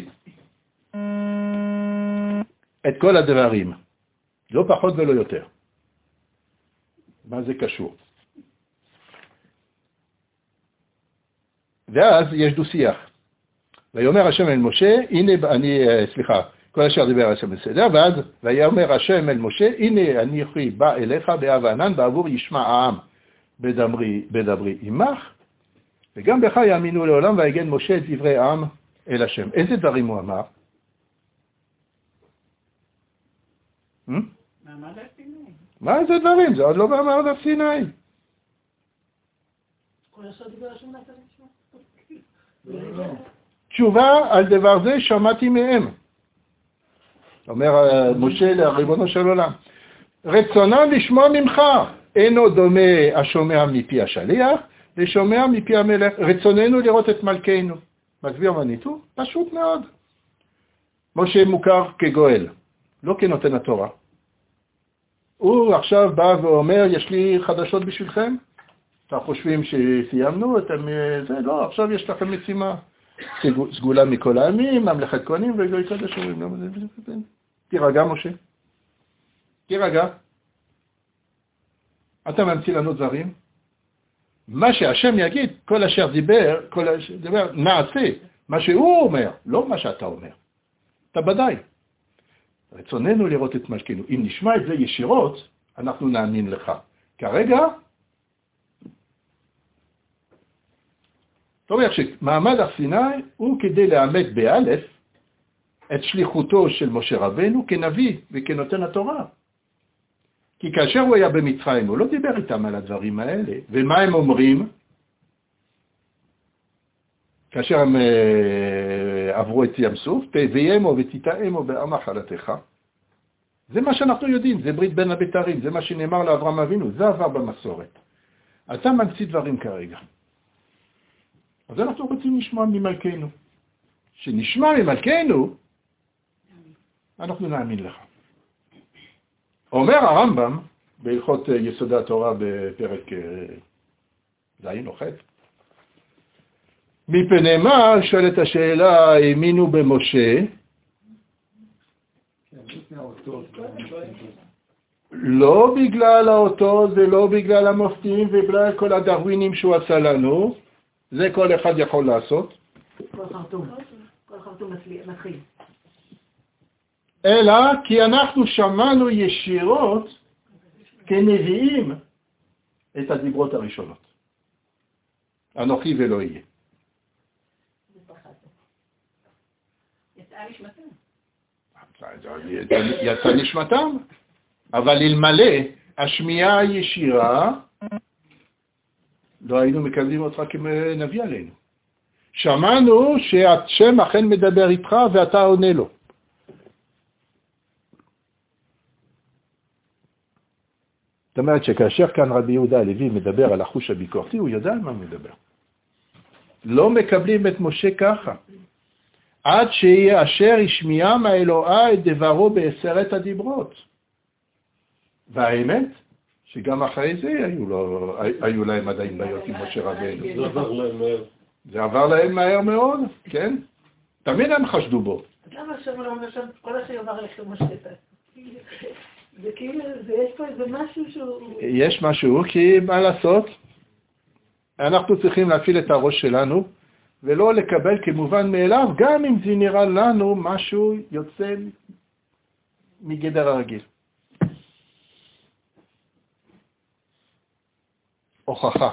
את כל הדברים, לא פחות ולא יותר. מה זה קשור? ואז יש דו שיח. ויאמר השם אל משה, הנה כל אשר דיבר השם בסדר, ואז ויאמר השם אל משה, הנה אני בא אליך באב הענן, בעבור ישמע העם בדברי עמך, וגם בך יאמינו לעולם, ויגן משה את דברי העם אל השם. איזה דברים הוא אמר? מה זה דברים? זה עוד לא במעמד הסיני. תשובה על דבר זה שמעתי מהם. אומר משה לריבונו של עולם. רצונם לשמוע ממך, אינו דומה השומע מפי השליח, לשומע מפי המלך. רצוננו לראות את מלכנו. מסביר מניתו? פשוט מאוד. משה מוכר כגואל, לא כנותן התורה. הוא עכשיו בא ואומר, יש לי חדשות בשבילכם. אתם חושבים שסיימנו? זה לא, עכשיו יש לכם משימה. סגולה מכל העמים, ממלכת כהנים וגוי קדוש. תירגע משה. תירגע. אתה ממציא לנו דברים. מה שהשם יגיד, כל אשר דיבר, נעשה. מה שהוא אומר, לא מה שאתה אומר. אתה בוודאי. רצוננו לראות את מלכנו. אם נשמע את זה ישירות, אנחנו נאמין לך. כרגע, זאת אומרת שמעמד הר סיני הוא כדי לאמת באלף את שליחותו של משה רבנו כנביא וכנותן התורה. כי כאשר הוא היה במצרים, הוא לא דיבר איתם על הדברים האלה. ומה הם אומרים? כאשר הם עברו את ים סוף, תביאמו ותתאמו בעם החלתך. זה מה שאנחנו יודעים, זה ברית בין הבתרים, זה מה שנאמר לאברהם אבינו, זה עבר במסורת. אתה ממציא דברים כרגע. אז אנחנו רוצים לשמוע ממלכנו. שנשמע ממלכנו, אנחנו נאמין לך. אומר הרמב"ם, בהלכות יסודי התורה בפרק זין או ח', מפני מה שואלת השאלה, האמינו במשה? לא בגלל האותות ולא בגלל המופתים ובגלל כל הדרווינים שהוא עשה לנו, זה כל אחד יכול לעשות.
כל חרטום מתחיל.
אלא כי אנחנו שמענו ישירות כנביאים את הדיברות הראשונות. אנוכי ולא יהיה. יצא נשמתם. אבל אלמלא השמיעה הישירה, לא היינו מקבלים אותך כנביא עלינו. שמענו שהשם אכן מדבר איתך ואתה עונה לו. זאת אומרת שכאשר כאן רבי יהודה הלוי מדבר על החוש הביקורתי, הוא יודע על מה הוא מדבר. לא מקבלים את משה ככה. עד שאשר ישמיע מאלוהה את דברו בעשרת הדיברות. והאמת, שגם אחרי זה היו להם עדיין בעיות עם משה רבנו.
זה עבר להם מהר.
זה עבר להם מהר מאוד, כן? תמיד הם חשדו בו.
אז למה השם לא אומר שם, כל השם עבר לכם משה? זה כאילו, יש פה איזה משהו שהוא...
יש משהו, כי מה לעשות? אנחנו צריכים להפעיל את הראש שלנו, ולא לקבל כמובן מאליו, גם אם זה נראה לנו משהו יוצא מגדר הרגיל. הוכחה.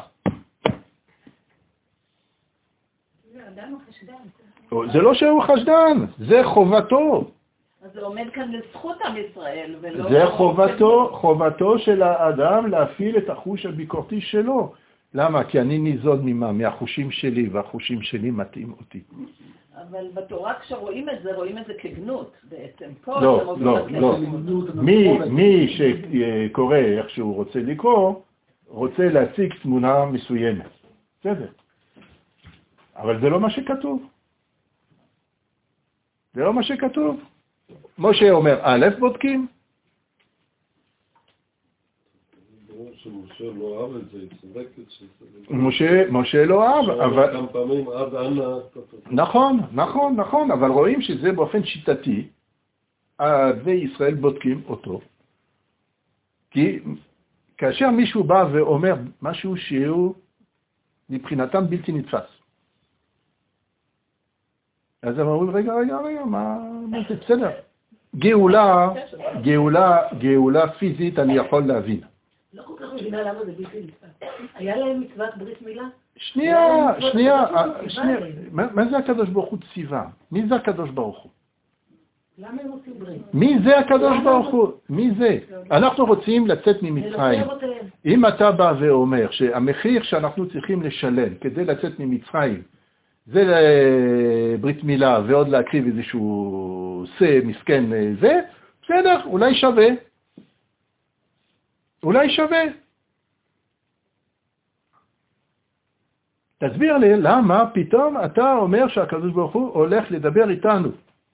זה לא שהוא חשדן, זה חובתו.
אז זה עומד כאן לזכות עם ישראל.
זה חובתו של האדם להפעיל את החוש הביקורתי שלו. למה? כי אני ניזון ממה? מהחושים שלי, והחושים שלי מתאים אותי.
אבל בתורה כשרואים את זה, רואים את זה כגנות בעצם.
לא, לא, לא. מי שקורא איך שהוא רוצה לקרוא, רוצה להציג תמונה מסוימת. בסדר. אבל זה לא מה שכתוב. זה לא מה שכתוב. משה אומר, א', בודקים.
שמשה לא אהב את זה, היא צודקת
משה לא אהב, אבל...
כמה פעמים עד אנה...
נכון, אבל רואים שזה באופן שיטתי, וישראל בודקים אותו. כי כאשר מישהו בא ואומר משהו שהוא מבחינתם בלתי נתפס, אז הם אומרים, רגע, מה זה? בסדר. גאולה פיזית אני יכול להבין.
לא כל כך מבינה למה זה בלתי נתפס. היה להם מצוות ברית מילה?
שנייה. מה זה הקדוש ברוך הוא ציווה? מי זה הקדוש ברוך הוא?
למה הם עושים ברית?
מי זה הקדוש ברוך הוא? מי זה? אנחנו רוצים לצאת ממצרים. אם אתה בא ואומר שהמחיר שאנחנו צריכים לשלם כדי לצאת ממצרים, זה ברית מילה ועוד להקריב איזשהו מסכן זה, בסדר, אולי שווה. תסביר לי למה פתאום אתה אומר שהקדוש ברוך הוא הולך לדבר איתנו.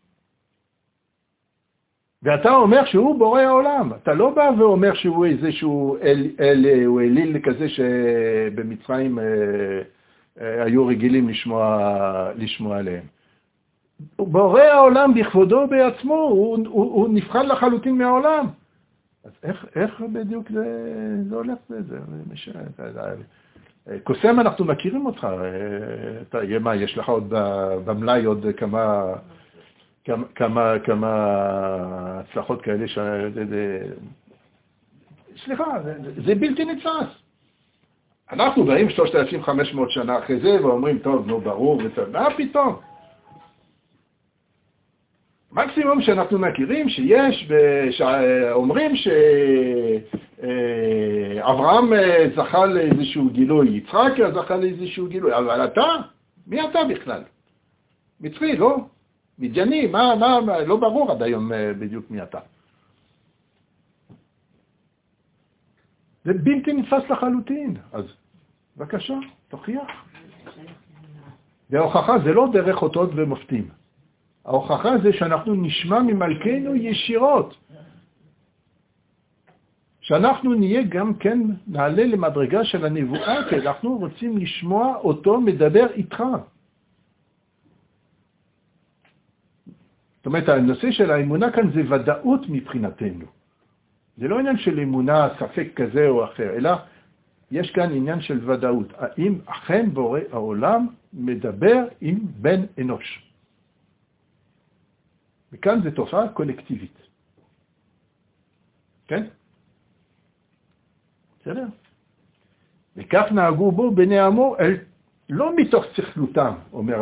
ואתה אומר שהוא בורא העולם. אתה לא בא ואומר שהוא איזשהו אליל כזה שבמצרים היו רגילים לשמוע עליהם. בורא העולם בכבודו בעצמו, הוא נבחן לחלוטין מהעולם. אז איך בדיוק זה הולך בזה? קוסם אנחנו מכירים אותך. מה, יש לך עוד במלאי עוד כמה הצלחות כאלה סליחה, זה בלתי נתפס. אנחנו באים 3,500 שנה אחרי זה ואומרים, טוב, נו, ברור, מה פתאום? מקסימום שאנחנו מכירים שיש, אומרים שאברהם זכה לאיזשהו גילוי, יצחק זכה לאיזשהו גילוי, אבל אתה? מי אתה בכלל? מצרי, לא? מדייני, מה, לא ברור עד היום בדיוק מי אתה. זה בלתי נתפס לחלוטין. אז בבקשה, תוכיח. וההוכחה זה לא דרך אותות ומופתים. ההוכחה זה שאנחנו נשמע ממלכנו ישירות. שאנחנו נהיה גם כן, נעלה למדרגה של הנבואה, כי אנחנו רוצים לשמוע אותו מדבר איתך. זאת אומרת, הנושא של האמונה כאן זה ודאות מבחינתנו. זה לא עניין של אמונה, ספק כזה או אחר, אלא יש כאן עניין של ודאות. האם אכן בורא העולם מדבר עם בן אנוש? וכאן זו תופעה קולקטיבית. כן? בסדר? וכך נהגו בו בני עמו, לא מתוך שכלותם, אומר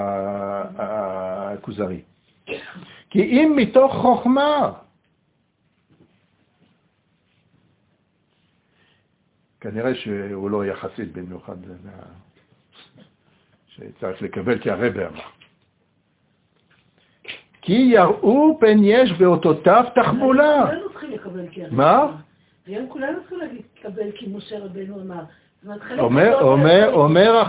הכוזרי. כי אם מתוך חוכמה, כנראה שהוא לא היה חסיד במיוחד, שצריך לקבל כהרבה אמר. כי יראו פן יש באותותיו תחבולה.
כולנו צריכים לקבל כהרבה.
מה?
היום כולנו צריכים לקבל כי משה רבנו אמר.
אומר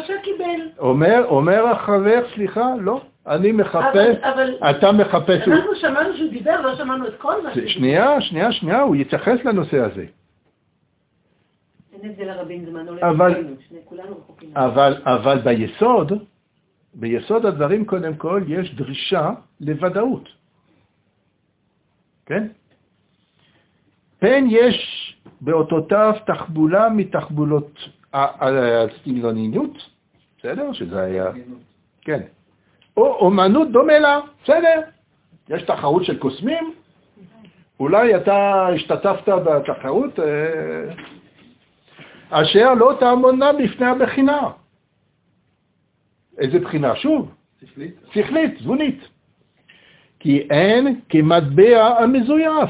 החבר, סליחה, לא. אני מחפש, אתה מחפש.
אנחנו שמענו שהוא דיבר, לא שמענו את כל מה שהוא.
שנייה, הוא יתייחס לנושא הזה.
אין את זה לרבים זמנו
לבנו, כולנו רחוקים. אבל ביסוד הדברים קודם כל יש דרישה לוודאות. כן? פן יש באותותיו תחבולה מתחבולות הסגנוניות, בסדר? שזה היה, כן. או אומנות דומה לה, בסדר? יש תחרות של קוסמים, אולי אתה השתתפת בתחרות, אשר לא תעמודנה בפני הבחינה. איזה בחינה? שוב. שכלית, תבונית. כי אין כמטבע המזויף.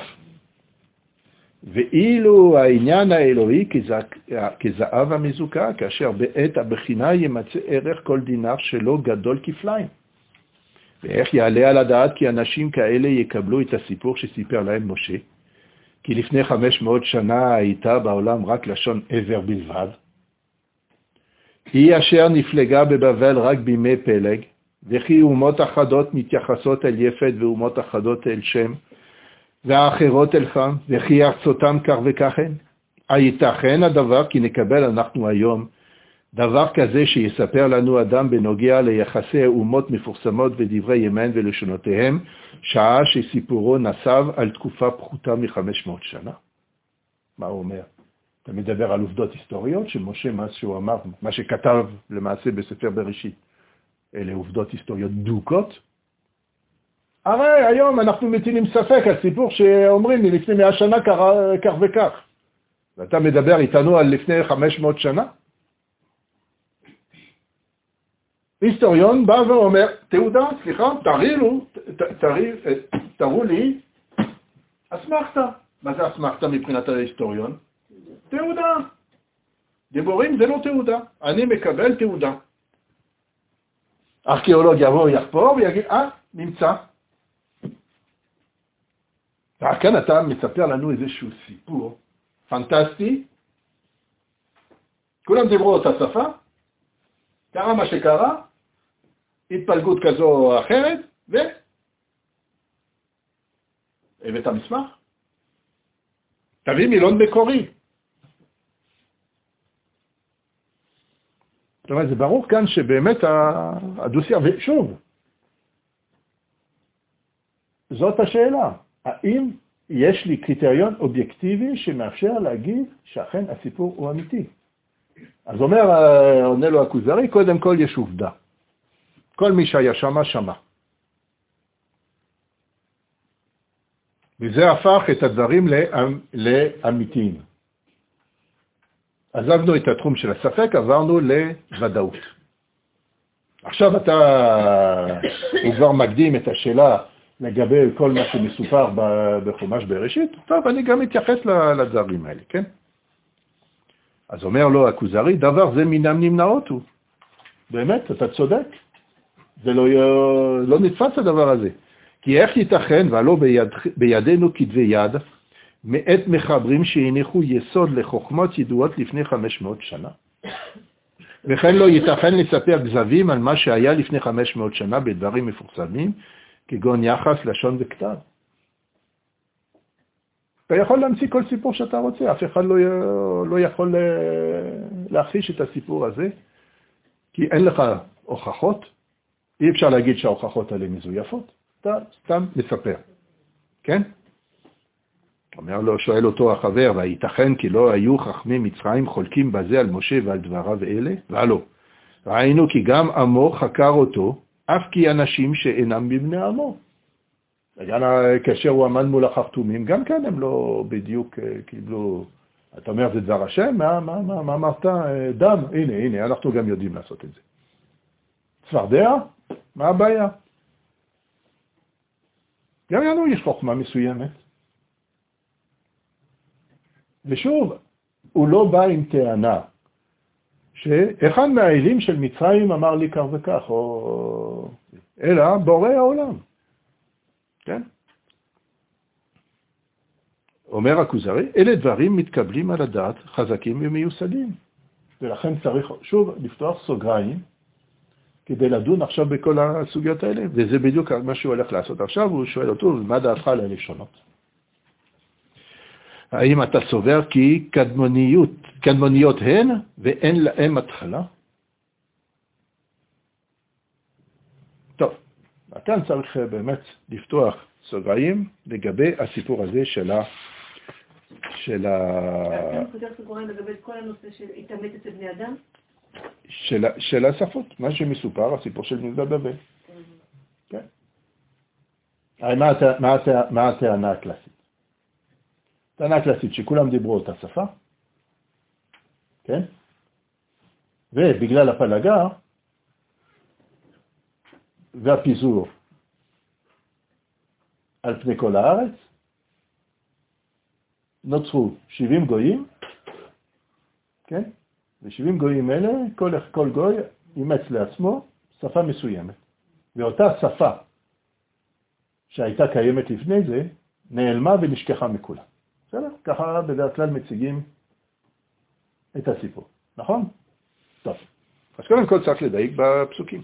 ואילו העניין האלוהי כזהב המזוקה, כאשר בעת הבחינה ימצא ערך כל דינר שלו גדול כפליים. ואיך יעלה על הדעת כי אנשים כאלה יקבלו את הסיפור שסיפר להם משה? כי לפני 500 שנה הייתה בעולם רק לשון עבר בלבד. היא אשר נפלגה בבבל רק בימי פלג, וכי אומות אחדות מתייחסות אל יפת ואומות אחדות אל שם, והאחרות אל חם, וכי ארצותם כך וכך הן. הייתכן הדבר כי נקבל אנחנו היום דבר כזה שיספר לנו אדם בנוגע ליחסי אומות מפורסמות ודברי ימן ולשונותיהם, שעה שסיפורו נסב על תקופה פחותה מ500 שנה. מה הוא אומר? אתה מדבר על עובדות היסטוריות שמשה מה שהוא אמר, מה שכתב למעשה בספר בראשית. אלה עובדות היסטוריות דוקות. הרי היום אנחנו מטילים ספק על סיפור שאומרים לי לפני 100 שנה כך וכך. ואתה מדבר איתנו על לפני 500 שנה? היסטוריון בא ואומר, תעודה, סליחה, תראו לי, אסמכתה. מה זה אסמכתה מבחינת ההיסטוריון? תעודה. דיבורים זה לא תעודה. אני מקבל תעודה. ארכיאולוג יבוא, יחפור ויגיד, נמצא. וכאן אתה מספר לנו איזשהו סיפור פנטסטי. כולם דיברו אותה שפה. קרה מה שקרה, התפלגות כזו או אחרת, הבאת המסמך. תביא מילון מקורי. זאת אומרת, זה ברור כאן שבאמת הדו-שיח, ושוב, זאת השאלה. האם יש לי קריטריון אובייקטיבי שמאפשר להגיד שאכן הסיפור הוא אמיתי? אז עונה לו הכוזרי, קודם כל יש עובדה. כל מי שהיה שמה. וזה הפך את הדברים לאמיתיים. עזבנו את התחום של הספק, עברנו לוודאות. עכשיו הוא כבר מקדים את השאלה לגבי כל מה שמסופר בחומש בראשית, טוב, אני גם מתייחס לדברים האלה, כן? אז אומר לו הכוזרי, דבר זה מינם נמנעות הוא. באמת, אתה צודק. זה לא נתפס הדבר הזה. כי איך ייתכן, ולא בידינו כתבי יד, מאת מחברים שהניחו יסוד לחוכמות ידועות לפני 500 שנה. וכן לא ייתכן לספר כזבים על מה שהיה לפני 500 שנה בדברים מפורסמים, כגון יחס, לשון וכתב. אתה יכול להמציא כל סיפור שאתה רוצה, אף אחד לא יכול להכחיש את הסיפור הזה, כי אין לך הוכחות, אי אפשר להגיד שההוכחות האלה מזויפות, אתה סתם מספר, כן? אומר לו, שואל אותו החבר, והייתכן כי לא היו חכמי מצרים חולקים בזה על משה ועל דבריו אלה? והלא, ראינו כי גם עמו חקר אותו, אף כי אנשים שאינם מבני עמו. כאשר הוא עמד מול החרטומים, גם כאן הם לא בדיוק קיבלו, אתה אומר, זה דבר השם? מה אמרת? דם? הנה, אנחנו גם יודעים לעשות את זה. צפרדע? מה הבעיה? גם לנו יש חוכמה מסוימת. ושוב, הוא לא בא עם טענה, שאחד מהאלים של מצרים אמר לי כך וכך, אלא בורא העולם. כן? אומר הכוזרי, אלה דברים מתקבלים על הדעת, חזקים ומיוסדים. ולכן צריך שוב לפתוח סוגריים, כדי לדון עכשיו בכל הסוגיות האלה, וזה בדיוק מה שהוא הולך לעשות עכשיו, הוא שואל אותו, מה דעתך על הלשונות? האם אתה סובר כי קדמוניות הן ואין להם התחלה? טוב, כאן צריך באמת לפתוח סוגריים לגבי הסיפור הזה של
אתה פותח סוגריים לגבי כל הנושא של התאמת אצל בני אדם?
של השפות, מה שמסופר, הסיפור של מגדל בבל. כן. מה הטענה הקלאסית? טענה קלאסית שכולם דיברו אותה שפה, כן? ובגלל הפלגה והפיזור על פני כל הארץ, נוצרו 70 גויים, כן? ו70 גויים אלה, כל גוי אימץ לעצמו שפה מסוימת. ואותה שפה שהייתה קיימת לפני זה, נעלמה ונשכחה מכולם. בסדר? ככה בדרך כלל מציגים את הסיפור. נכון? טוב. אז קודם כל צריך לדייק בפסוקים.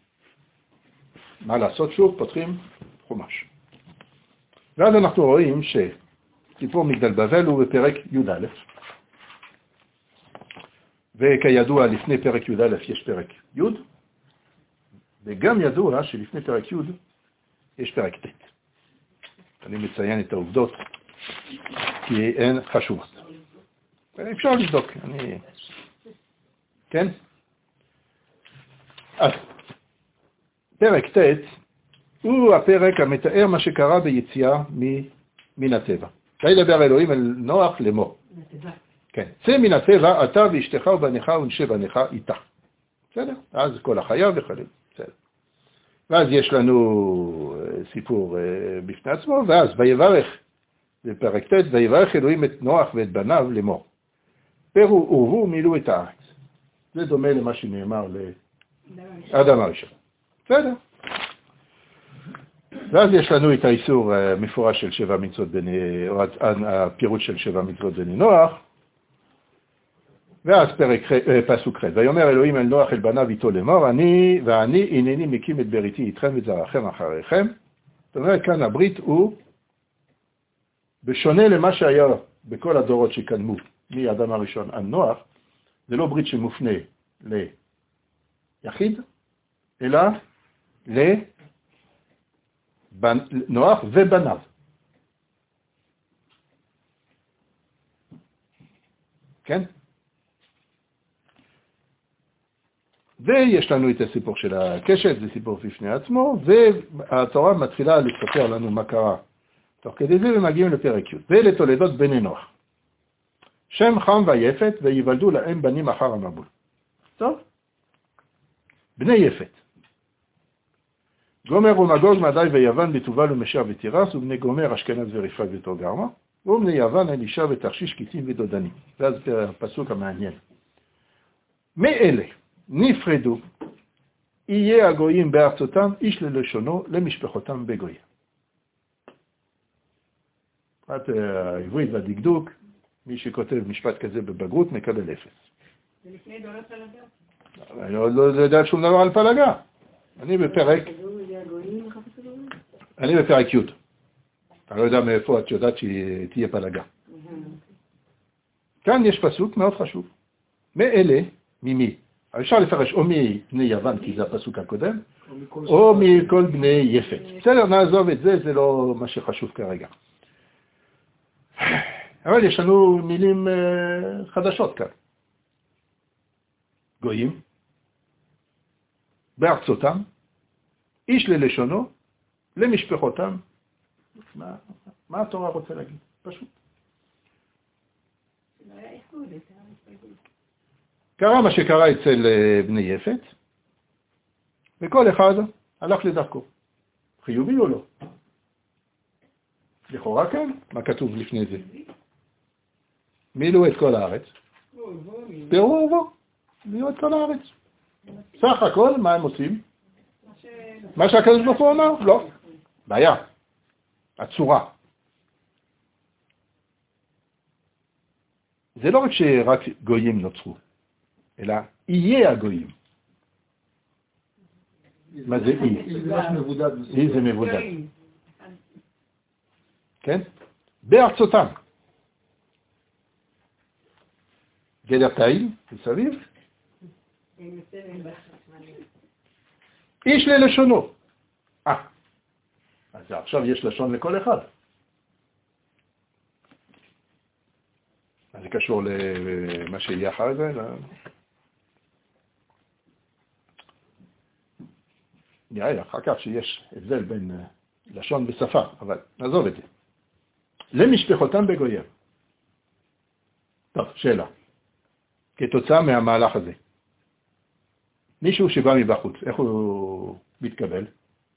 מה לעשות? שוב, פותחים חומש. ואז אנחנו רואים שסיפור מגדל בבל הוא בפרק י"א. וכידוע, לפני פרק י"א יש פרק י', וגם ידוע שלפני פרק י' יש פרק ט'. אני מציין את העובדות, כי הן חשובות. אפשר לבדוק. כן? אז, פרק ט' הוא הפרק המתאר מה שקרה ביציאה מן הטבע. וידבר אלוהים אל נוח לאמור. כן. צא מן הטבע, אתה ואשתך ובניך ונשי בניך איתה. בסדר? אז כל החיה וכו'. בסדר. ואז יש לנו סיפור בפני עצמו, ואז ויברך, בפרק ט' ויברך אלוהים את נוח ואת בניו לאמור. פרו ורבו מילאו את הארץ. זה דומה למה שנאמר לאדם הראשון. בסדר. ואז יש לנו את האיסור המפורש של 7 מצוות בני, או הפירוט של 7 מצוות בני נוח, ואז פסוק ח' ויאמר אלוהים אל נוח אל בניו איתו לאמור, אני הנני מקים את בריתי איתכם ואת זרעכם אחריכם. זאת אומרת, כאן הברית הוא, בשונה למה שהיה בכל הדורות שקדמו מאדם הראשון עד נוח, זה לא ברית שמופנה ליחיד, אלא לנוח ובניו. כן? ויש לנו את הסיפור של הקשת, זה סיפור בפני עצמו, והתורה מתחילה לספר לנו מה קרה תוך כדי זה, ומגיעים לפרק י' ולתולדות בני נוח. שם חם ויפת, ויוולדו להם בנים אחר המבול. טוב? בני יפת. גומר ומגוג מדי ויוון בתובל ומשע ותירס, ובני גומר אשכנז וריפת ותוגרמה, ובני יוון אלישע ותרשיש קיסים ודודנים. ואז הפסוק המעניין. מאלה נפרדו, יהיה הגויים בארצותם, איש ללשונו, למשפחותם בגויה. העברית והדקדוק, מי שכותב משפט כזה בבגרות מקבל 0.
ולפני דולות פלגה.
אני עוד לא יודע שום דבר על פלגה. אני בפרק י'. אני לא יודע מאיפה את יודעת שהיא תהיה פלגה. כאן יש פסוק מאוד חשוב. מאלה, ממי? אפשר לפרש או מבני יוון, כי זה הפסוק הקודם, או מכל בני יפת. בסדר, נעזוב את זה, זה לא מה שחשוב כרגע. אבל יש לנו מילים חדשות כאן. גויים, בארצותם, איש ללשונו, למשפחותם. מה התורה רוצה להגיד? פשוט. קרה מה שקרה אצל בני יפת, וכל אחד הלך לדרכו. חיובי או לא? לכאורה כן, מה כתוב לפני זה? מילאו את כל הארץ. תראו ובו, מילאו את כל הארץ. סך הכל, מה הם עושים? מה שהקדוש ברוך הוא אמר? לא. בעיה. הצורה. זה לא רק שרק גויים נוצרו, אלא יהיה הגויים. מה זה אי? אי זה מבודד. כן? בארצותם. גדר תאיל, מסביב. איש ללשונו. אז עכשיו יש לשון לכל אחד. אז זה קשור למה שיהיה אחר זה. נראה לי אחר כך שיש הבדל בין לשון ושפה, אבל נעזוב את זה. למשפחותם בגויים. טוב, שאלה. כתוצאה מהמהלך הזה. מישהו שבא מבחוץ, איך הוא מתקבל?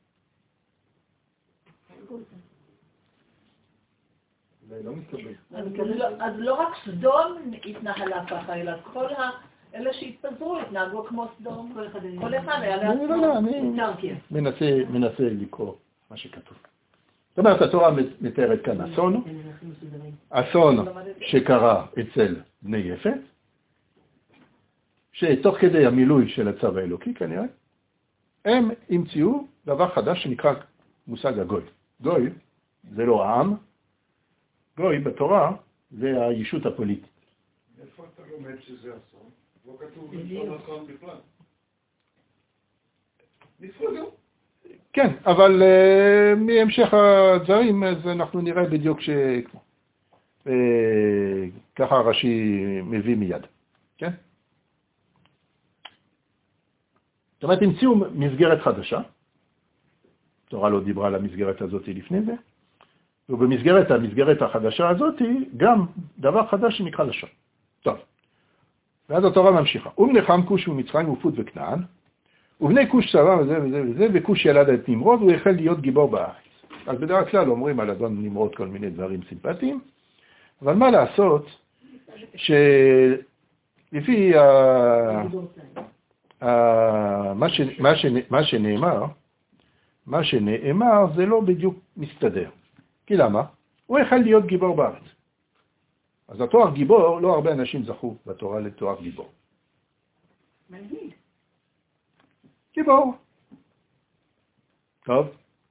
אז לא רק סדום התנהלה ככה, אלא כל אלה שהתפזרו התנהגו כמו סדום. כל אחד היה לעצמו.
אני מנסה לקרוא מה שכתוב. זאת אומרת, התורה מתארת כאן אסון שקרה אצל בני יפת, שתוך כדי המילוי של הצו האלוקי כנראה, הם המציאו דבר חדש שנקרא מושג הגוי. גוי זה לא העם, גוי בתורה זה הישות הפוליטית.
איפה אתה לומד שזה אסון? לא כתוב לשון אסון בכלל. נפרדו.
כן, אבל מהמשך הדברים אז אנחנו נראה בדיוק ככה רש"י מביא מיד. כן? זאת אומרת, המציאו מסגרת חדשה. התורה לא דיברה על המסגרת הזאת לפני זה. ובמסגרת החדשה הזאת גם דבר חדש שנקרא לשון. טוב. ואז התורה ממשיכה. ובני חם כוש ומצרים ופוט וכנען, ובני כוש צבא וזה וזה וזה, וכוש ילד את נמרוד, הוא החל להיות גיבור בארץ. אז בדרך כלל אומרים על אדון נמרוד כל מיני דברים סימפטיים, אבל מה לעשות שלפי מה שנאמר זה לא בדיוק מסתדר. כי למה? הוא החל להיות גיבור בארץ. אז התואר גיבור, לא הרבה אנשים זכו בתורה לתואר גיבור.
מנהיג.
גיבור. טוב.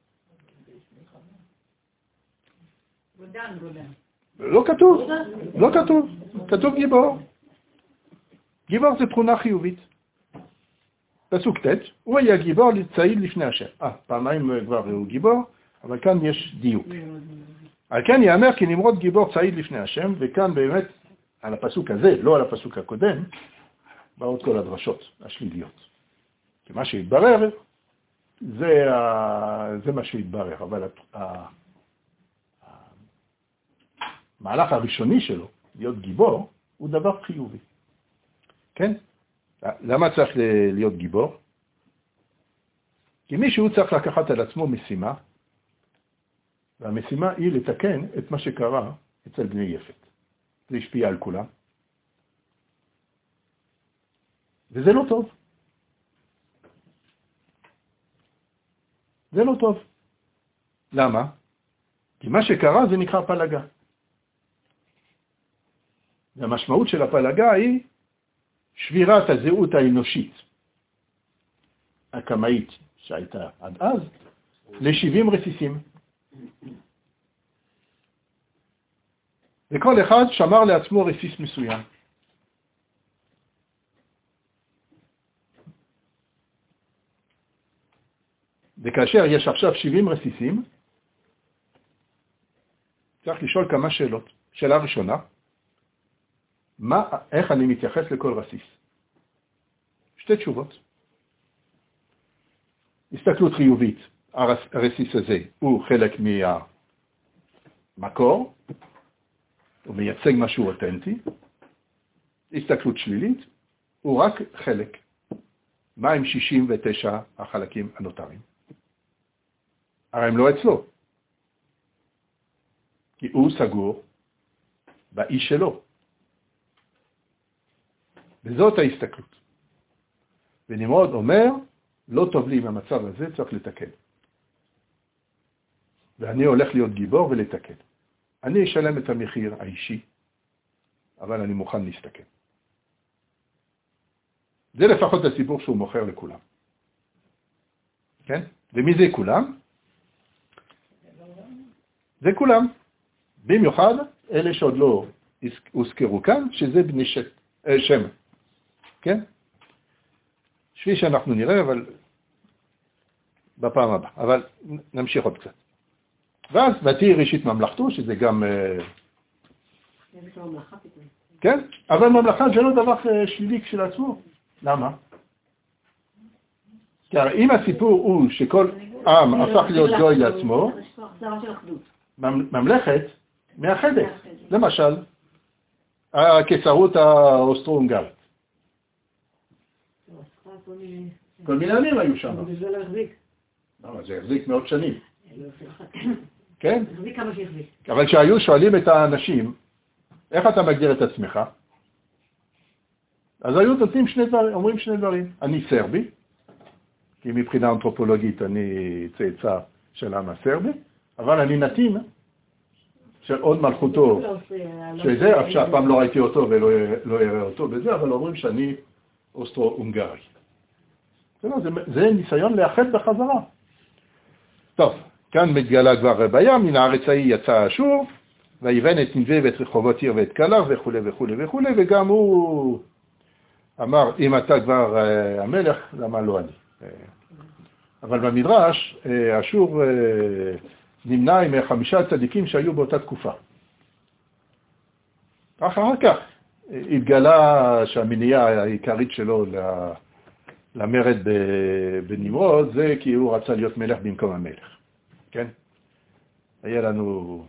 גודן.
לא כתוב. כתוב גיבור. גיבור זה תכונה חיובית. פסוק ט', הוא היה גיבור צעיד לפני השם. פעמיים כבר הוא גיבור, אבל כאן יש דיוק. על כן יאמר כי נמרוד גיבור צעיד לפני השם, וכאן באמת, על הפסוק הזה, לא על הפסוק הקודם, באות כל הדרשות השליליות. כי מה שהתברר, זה מה שהתברר, אבל המהלך הראשוני שלו, להיות גיבור, הוא דבר חיובי. כן? למה צריך להיות גיבור? כי מישהו צריך לקחת על עצמו משימה, והמשימה היא לתקן את מה שקרה אצל בני יפת. זה השפיע על כולם. וזה לא טוב. זה לא טוב. למה? כי מה שקרה זה נקרא פלגה. והמשמעות של הפלגה היא שבירת הזהות האנושית, הקמאית שהייתה עד אז, ל-70 רסיסים. וכל אחד שמר לעצמו רסיס מסוים. וכאשר יש עכשיו 70 רסיסים, צריך לשאול כמה שאלות. שאלה ראשונה, איך אני מתייחס לכל רסיס? שתי תשובות. הסתכלות חיובית, הרסיס הזה הוא חלק מהמקור, הוא מייצג משהו אותנטי. הסתכלות שלילית, הוא רק חלק. מה עם 69 החלקים הנותרים? הרי הם לא אצלו. כי הוא סגור באיש שלו. וזאת ההסתכלות. ונמרוד אומר, לא טוב לי עם המצב הזה, צריך לתקן. ואני הולך להיות גיבור ולתקן. אני אשלם את המחיר האישי, אבל אני מוכן להסתכל. זה לפחות הסיפור שהוא מוכר לכולם. כן? ומי זה כולם? זה כולם. במיוחד אלה שעוד לא הוזכרו כאן, שזה בני שם. כן? שבי שאנחנו נראה, אבל בפעם הבאה. אבל נמשיך עוד קצת. ואז ותהי ראשית ממלכתו, שזה גם... כן? אבל ממלכה זה לא דבר שלילי כשלעצמו. למה? כי אם הסיפור הוא שכל עם הפך להיות גוי לעצמו, ממלכת מאחדת. למשל, הקיסרות האוסטרו-הונגרית. כל מיני עמים היו שם.
זה לא החזיק.
זה החזיק מאות שנים. כן?
החזיק כמה שהחזיק.
אבל כשהיו שואלים את האנשים, איך אתה מגדיר את עצמך? אז היו נותנים אומרים שני דברים. אני סרבי, כי מבחינה אנתרופולוגית אני צאצא של העם הסרבי, אבל אני נתין של עוד מלכותו, שזה, אף שאפעם לא ראיתי אותו ולא יראה אותו בזה, אבל אומרים שאני אוסטרו-הונגרי. זה ניסיון לאחד בחזרה. טוב, כאן מתגלה כבר בים, מן הארץ ההיא יצא אשור, ויבן את ננבה ואת רחובות עיר ואת קלר וכו' וכו' וכו', וגם הוא אמר, אם אתה כבר המלך, למה לא אני? אבל במדרש, אשור נמנע עם 5 צדיקים שהיו באותה תקופה. אחר כך התגלה שהמניעה העיקרית שלו למרד בנמרוד, זה כי הוא רצה להיות מלך במקום המלך. כן? היה לנו,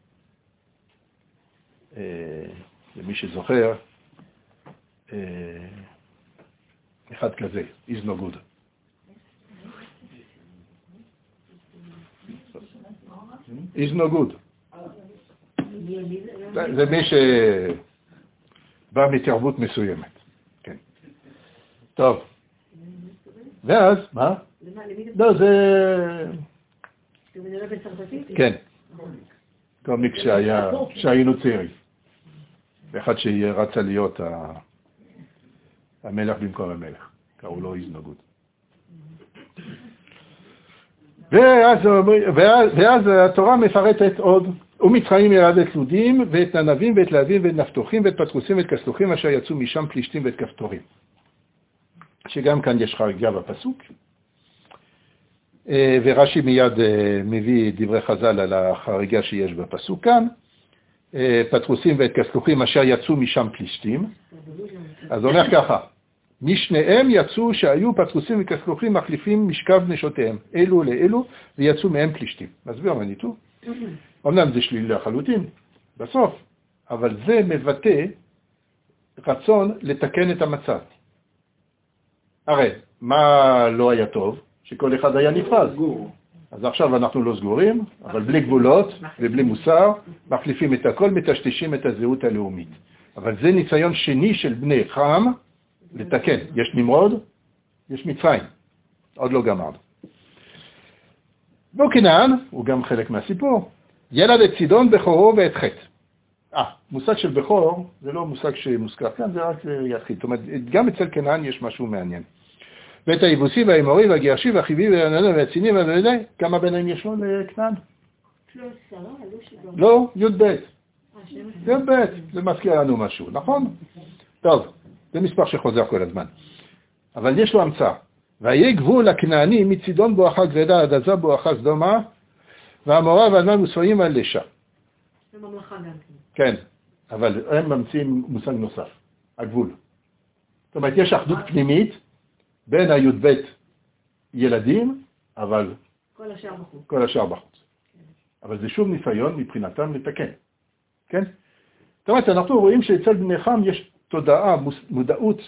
למי שזוכר, אחד כזה, is no good. is no good. זה מי שבא מתרבות מסוימת. כן. טוב. ואז, מה? לא, זה... כן. קומיק שהיינו צעירים. ואחד שרצה להיות המלך במקום המלך. קראו לו איזנוגוד. ואז התורה מפרטת עוד, ומצרים ירד את לודים, ואת ננבים, ואת להבים, ואת נפתוחים, ואת פטרוסים, ואת כסלוחים, אשר יצאו משם פלישתים ואת כפתורים. שגם כאן יש חריגה בפסוק. ורש"י מיד מביא דברי חז"ל על החריגה שיש בפסוק כאן. פטרוסים ואת כסלוחים, אשר יצאו משם פלישתים. אז אומר ככה, משניהם יצאו שהיו פטרוסים וכסלוחים מחליפים משכב נשותיהם, אלו לאלו, ויצאו מהם פלישתים. מסביר מה ניתו? אומנם זה שלילי לחלוטין, בסוף, אבל זה מבטא רצון לתקן את המצב. הרי, מה לא היה טוב? שכל אחד היה נפרד. אז עכשיו אנחנו לא סגורים, אבל בלי גבולות ובלי מוסר, מחליפים את הכל, מטשטשים את הזהות הלאומית. אבל זה ניסיון שני של בני חם, לתקן. יש נמרוד, יש מצרים. עוד לא גמרנו. וכנען, הוא גם חלק מהסיפור, ילד את צידון בכורו ואת חטא. מושג של בכור, זה לא מושג שמוזכר כאן, זה רק יחיד. זאת אומרת, גם אצל כנען יש משהו מעניין. ואת היבוסי והאמורי והגרשי והחיבי והציני והבני, כמה ביניהם יש לו לכנען? לא, י"ב. י"ב, זה מזכיר לנו משהו, נכון? טוב, זה מספר שחוזר כל הזמן. אבל יש לו המצאה. ויהיה גבול הכנעני מצידון בואכה גרדה עד עזה בואכה סדומה, והאמורה והזמן מוספרים על לשע.
זה ממלכה גם
כן, אבל הם ממציאים מושג נוסף, הגבול. זאת אומרת, יש אחדות פנימית בין הי"ב ילדים, אבל כל השאר בחוץ. אבל זה שוב ניסיון מבחינתם לתקן. כן? זאת אומרת, אנחנו רואים שאצל בני חם יש תודעה, מודעות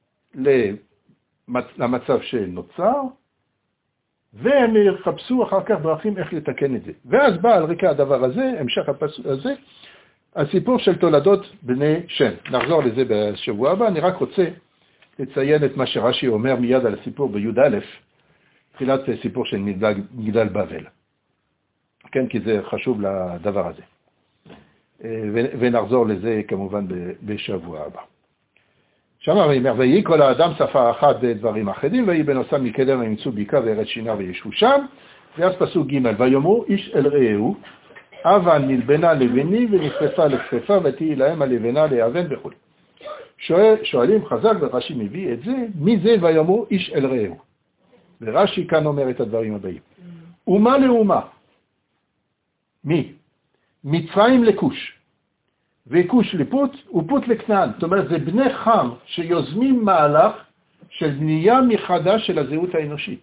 למצב שנוצר, והם יחפשו אחר כך דרכים איך לתקן את זה. ואז בא על רקע הדבר הזה, המשך הפסוק הזה, הסיפור של תולדות בני שם. נחזור לזה בשבוע הבא, אני רק רוצה לציין את מה שרש"י אומר מיד על הסיפור בי"א, תחילת סיפור של מגדל בבל. כן, כי זה חשוב לדבר הזה. ונחזור לזה כמובן בשבוע הבא. שם אומר, ויהי כל האדם שפה אחת דברים אחדים, ויהי בנוסם מקדם וימצאו בקעה וארץ שינה וישבו שם. ואז פסוק ג' ויאמרו איש אל רעהו, אבן נלבנה לבני ונכפפה לכפפה ותהי להם הלבנה לאבן וכו'. שואלים חז"ל ורש"י מביא את זה, מי זה ויאמרו איש אל רעהו? ורש"י כאן אומר את הדברים הבאים. אומה לאומה. מי? מצרים לכוש. וכוש לפוט ופוט לכנען. זאת אומרת, זה בני חם שיוזמים מהלך של בנייה מחדש של הזהות האנושית.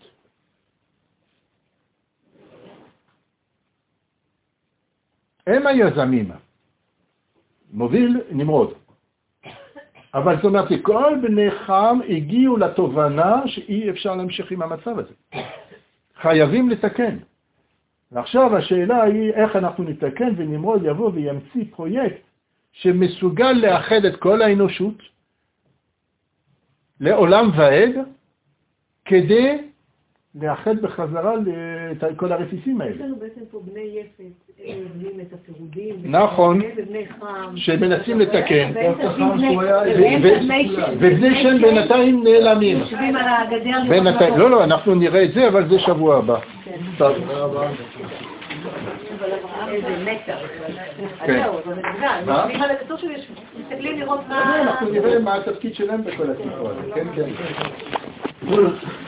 הם היזמים. מוביל נמרוד. אבל זאת אומרת, כל בני חם הגיעו לתובנה שאי אפשר להמשיך עם המצב הזה. חייבים לתקן. ועכשיו השאלה היא איך אנחנו נתקן, ונמרוד יבוא וימציא פרויקט שמסוגל לאחד את כל האנושות לעולם ועד, כדי לאחד בחזרה את כל הרסיסים האלה.
יש לנו בעצם פה בני יפת, יוזמים את הפירודים,
נכון,
ובני חם,
שמנסים לתקן, ובני שם בינתיים נעלמים.
יושבים על הגדר.
לא, אנחנו נראה את זה, אבל זה שבוע הבא. טוב.
איזה מתח.
כן.
מסתכלים לראות מה...
אנחנו נראה מה התפקיד שלהם בכל הסיפור הזה. כן, כן.